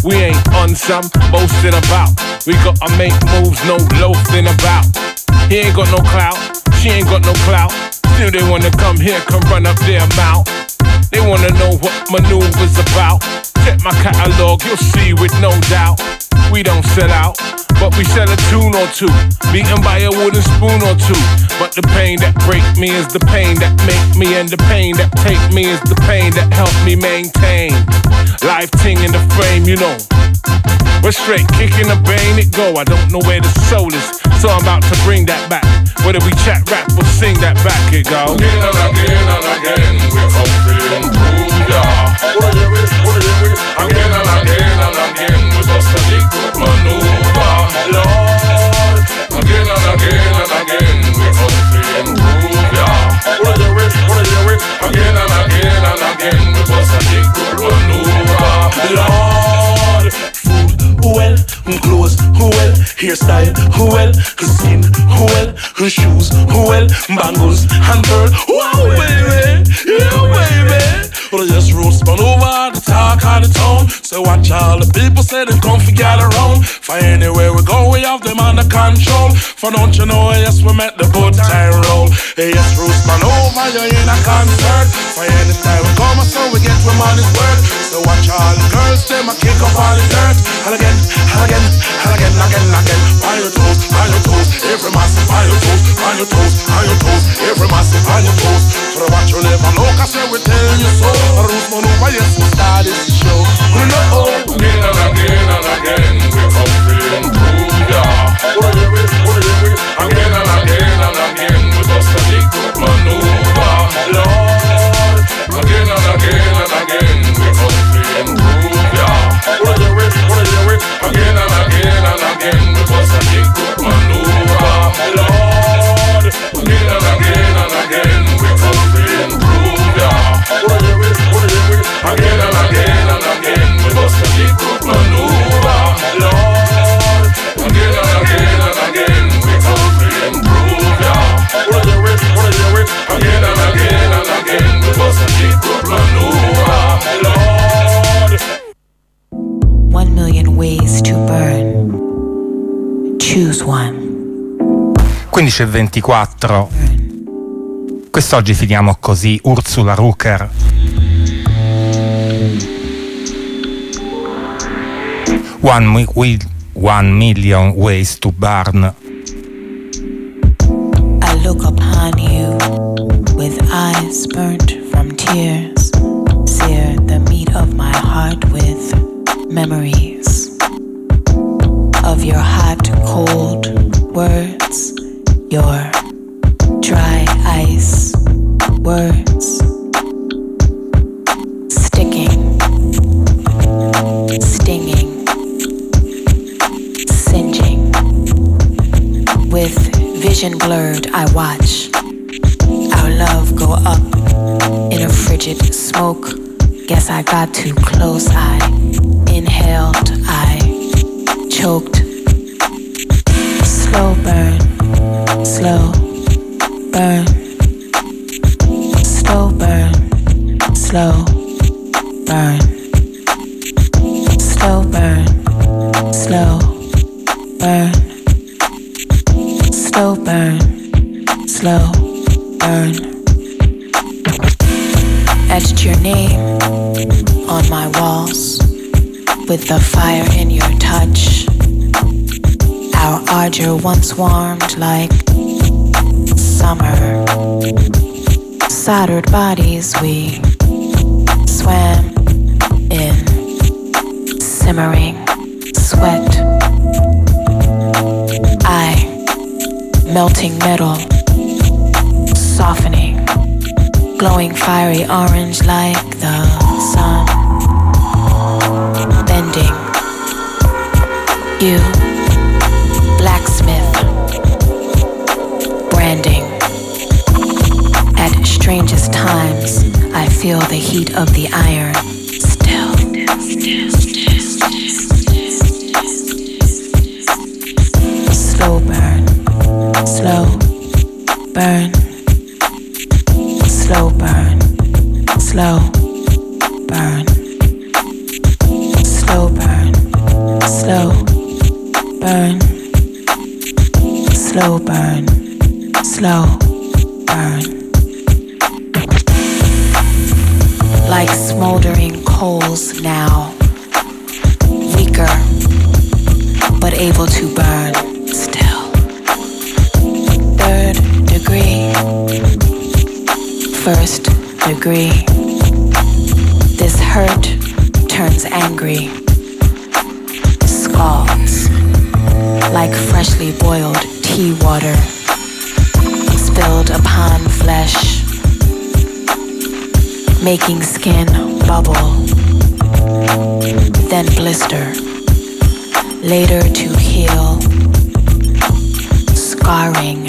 We ain't on some boasting about. We gotta make moves, no loafing about. He ain't got no clout, she ain't got no clout. Still they wanna come here, come run up their mouth. They wanna know what maneuver's about. Check my catalog, you'll see with no doubt. We don't sell out, but we sell a tune or two, beaten by a wooden spoon or two. But the pain that break me is the pain that make me, and the pain that take me is the pain that help me maintain. Life ting in the frame, you know. We're straight kicking the brain, it go. I don't know where the soul is, so I'm about to bring that back. Whether we chat, rap, or sing that back, it go. Again and again and again, we're up to improve, yeah. Again and again and again, we bust a big good maneuver, Lord. Again and again and again, we're up to improve, yeah. Again and again and again, we bust a big good maneuver, Lord. Well, clothes, well, hairstyle, well, skin, well, shoes, well, bangles, and pearl. Wow, baby, yeah, baby. Well, I just roll spun over the talk of the town. So watch all the people say they come for gather around. For anywhere we go, we have them under control. For don't you know, yes, we met the good time roll. Hey, yes, roll spun over, you're in a concert. For anytime we come, so we get with money's worth. So watch all the girls, them a kick up all the dirt. And again, and again, and again, again, again. On your toes, on your toes, every massive on your toes, on your toes, on your toes, every massive on your toes. So the watch you live and look, I say we tell you so. Roots man over, yes, we start this show. We know. Again and again and again, we're up to improve, yeah. Again and again and again, we bust a big good maneuver, Lord. Again and again and again, we're up to improve, yeah. Again and again and again, we bust a big good maneuver, Lord. Again and again and again, we're up to improve, yeah. Again and again and again, we bust a big good maneuver, Lord. Again and again and again, we're up to improve, yeah. Again and again and again, we bust a big good maneuver, Lord. One million ways to burn. Choose one. quindici e ventiquattro. Quest'oggi finiamo così, Ursula Rucker. One, mi- one million ways to burn. I look upon you with eyes burnt from tears, sear the meat of my heart with memories of your hot, cold words, your dry ice words, sticking, stinging, singeing. With vision blurred, I watch our love go up in a frigid smoke. Guess I got too close. I inhaled, I choked. Slow burn, slow burn, slow burn, slow burn, slow burn, slow burn, slow burn, slow burn. Etched your name on my walls with the fire in your touch. Our ardor once warmed like summer. Soldered bodies we swam in simmering sweat. I, melting metal, softening, glowing fiery orange like the sun. Bending, you, blacksmith, branding. At strangest times, I feel the heat of the iron. Still, still, still, still. Slow burn, slow burn, slow burn, slow burn, slow burn. slow burn, slow burn. Like smoldering coals now, weaker, but able to burn still. Third degree, first degree. This hurt turns angry, scalds like freshly boiled tea water spilled upon flesh, making skin bubble, then blister, later to heal, scarring,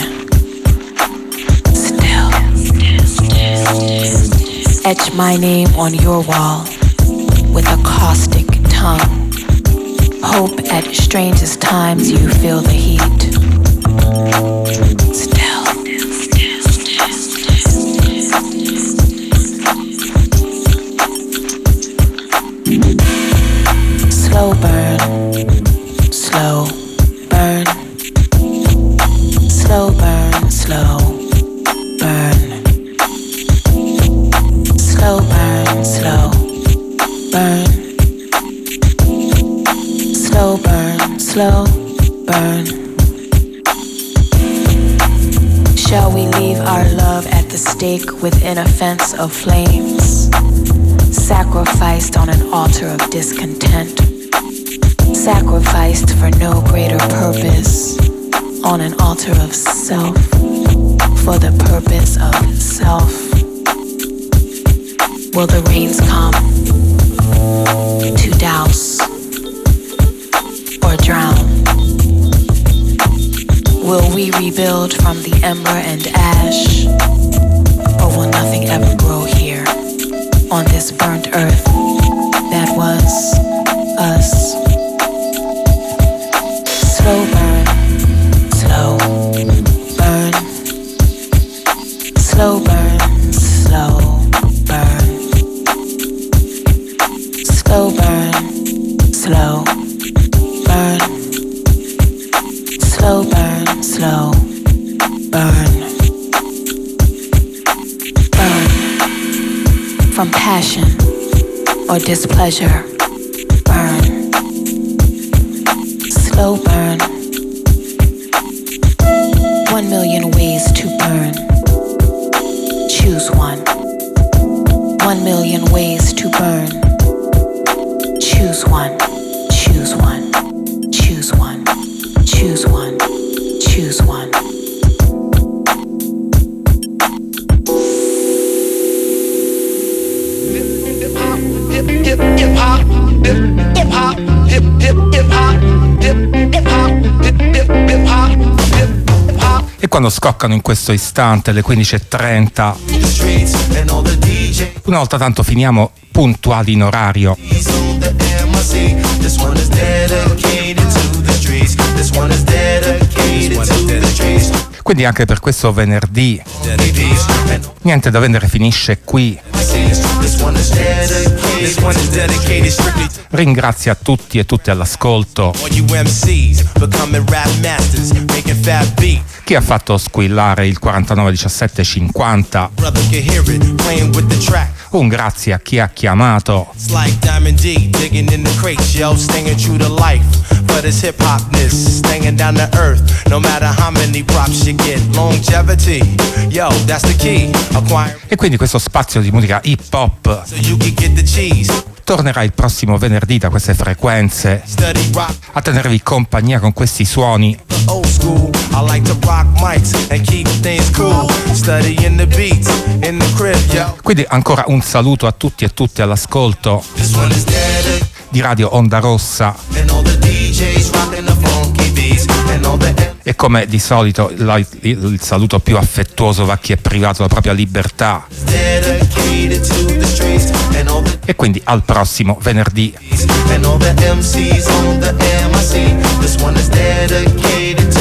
still. Etch my name on your wall with a caustic tongue. Hope at strangest times you feel the heat. Still. Slow burn, slow burn, slow burn, slow burn, slow burn, slow burn, slow burn, slow burn. Shall we leave our love at the stake within a fence of flames, sacrificed on an altar of discontent? Sacrificed for no greater purpose, on an altar of self, for the purpose of self. Will the rains come to douse or drown? Will we rebuild from the ember and ash, or will nothing ever grow here on this burnt earth that was us? Slow burn, slow burn, slow burn, slow burn, slow burn, slow burn, slow burn, slow burn, burn from passion or displeasure, burn. Slow burn. One million ways to burn. Choose one. One million ways to burn. Choose one. Choose one. Choose one. Choose one. Choose one. Hip hip hop, hip hip hop, hip hip hip hop, hip hip hop, hip hip hip hop, hip hip hop. E quando scoccano in questo istante le quindici e trenta, una volta tanto finiamo puntuali in orario. Quindi anche per questo venerdì niente da vendere finisce qui. Ringrazio a tutti e tutte all'ascolto chi ha fatto squillare il quarantanove diciassette cinquanta. Un grazie a chi ha chiamato. E quindi questo spazio di musica hip hop tornerà il prossimo venerdì da queste frequenze a tenervi compagnia con questi suoni. Quindi ancora un saluto a tutti e tutte all'ascolto di Radio Onda Rossa. E come di solito il, il saluto più affettuoso va a chi è privato della propria libertà. E quindi al prossimo venerdì.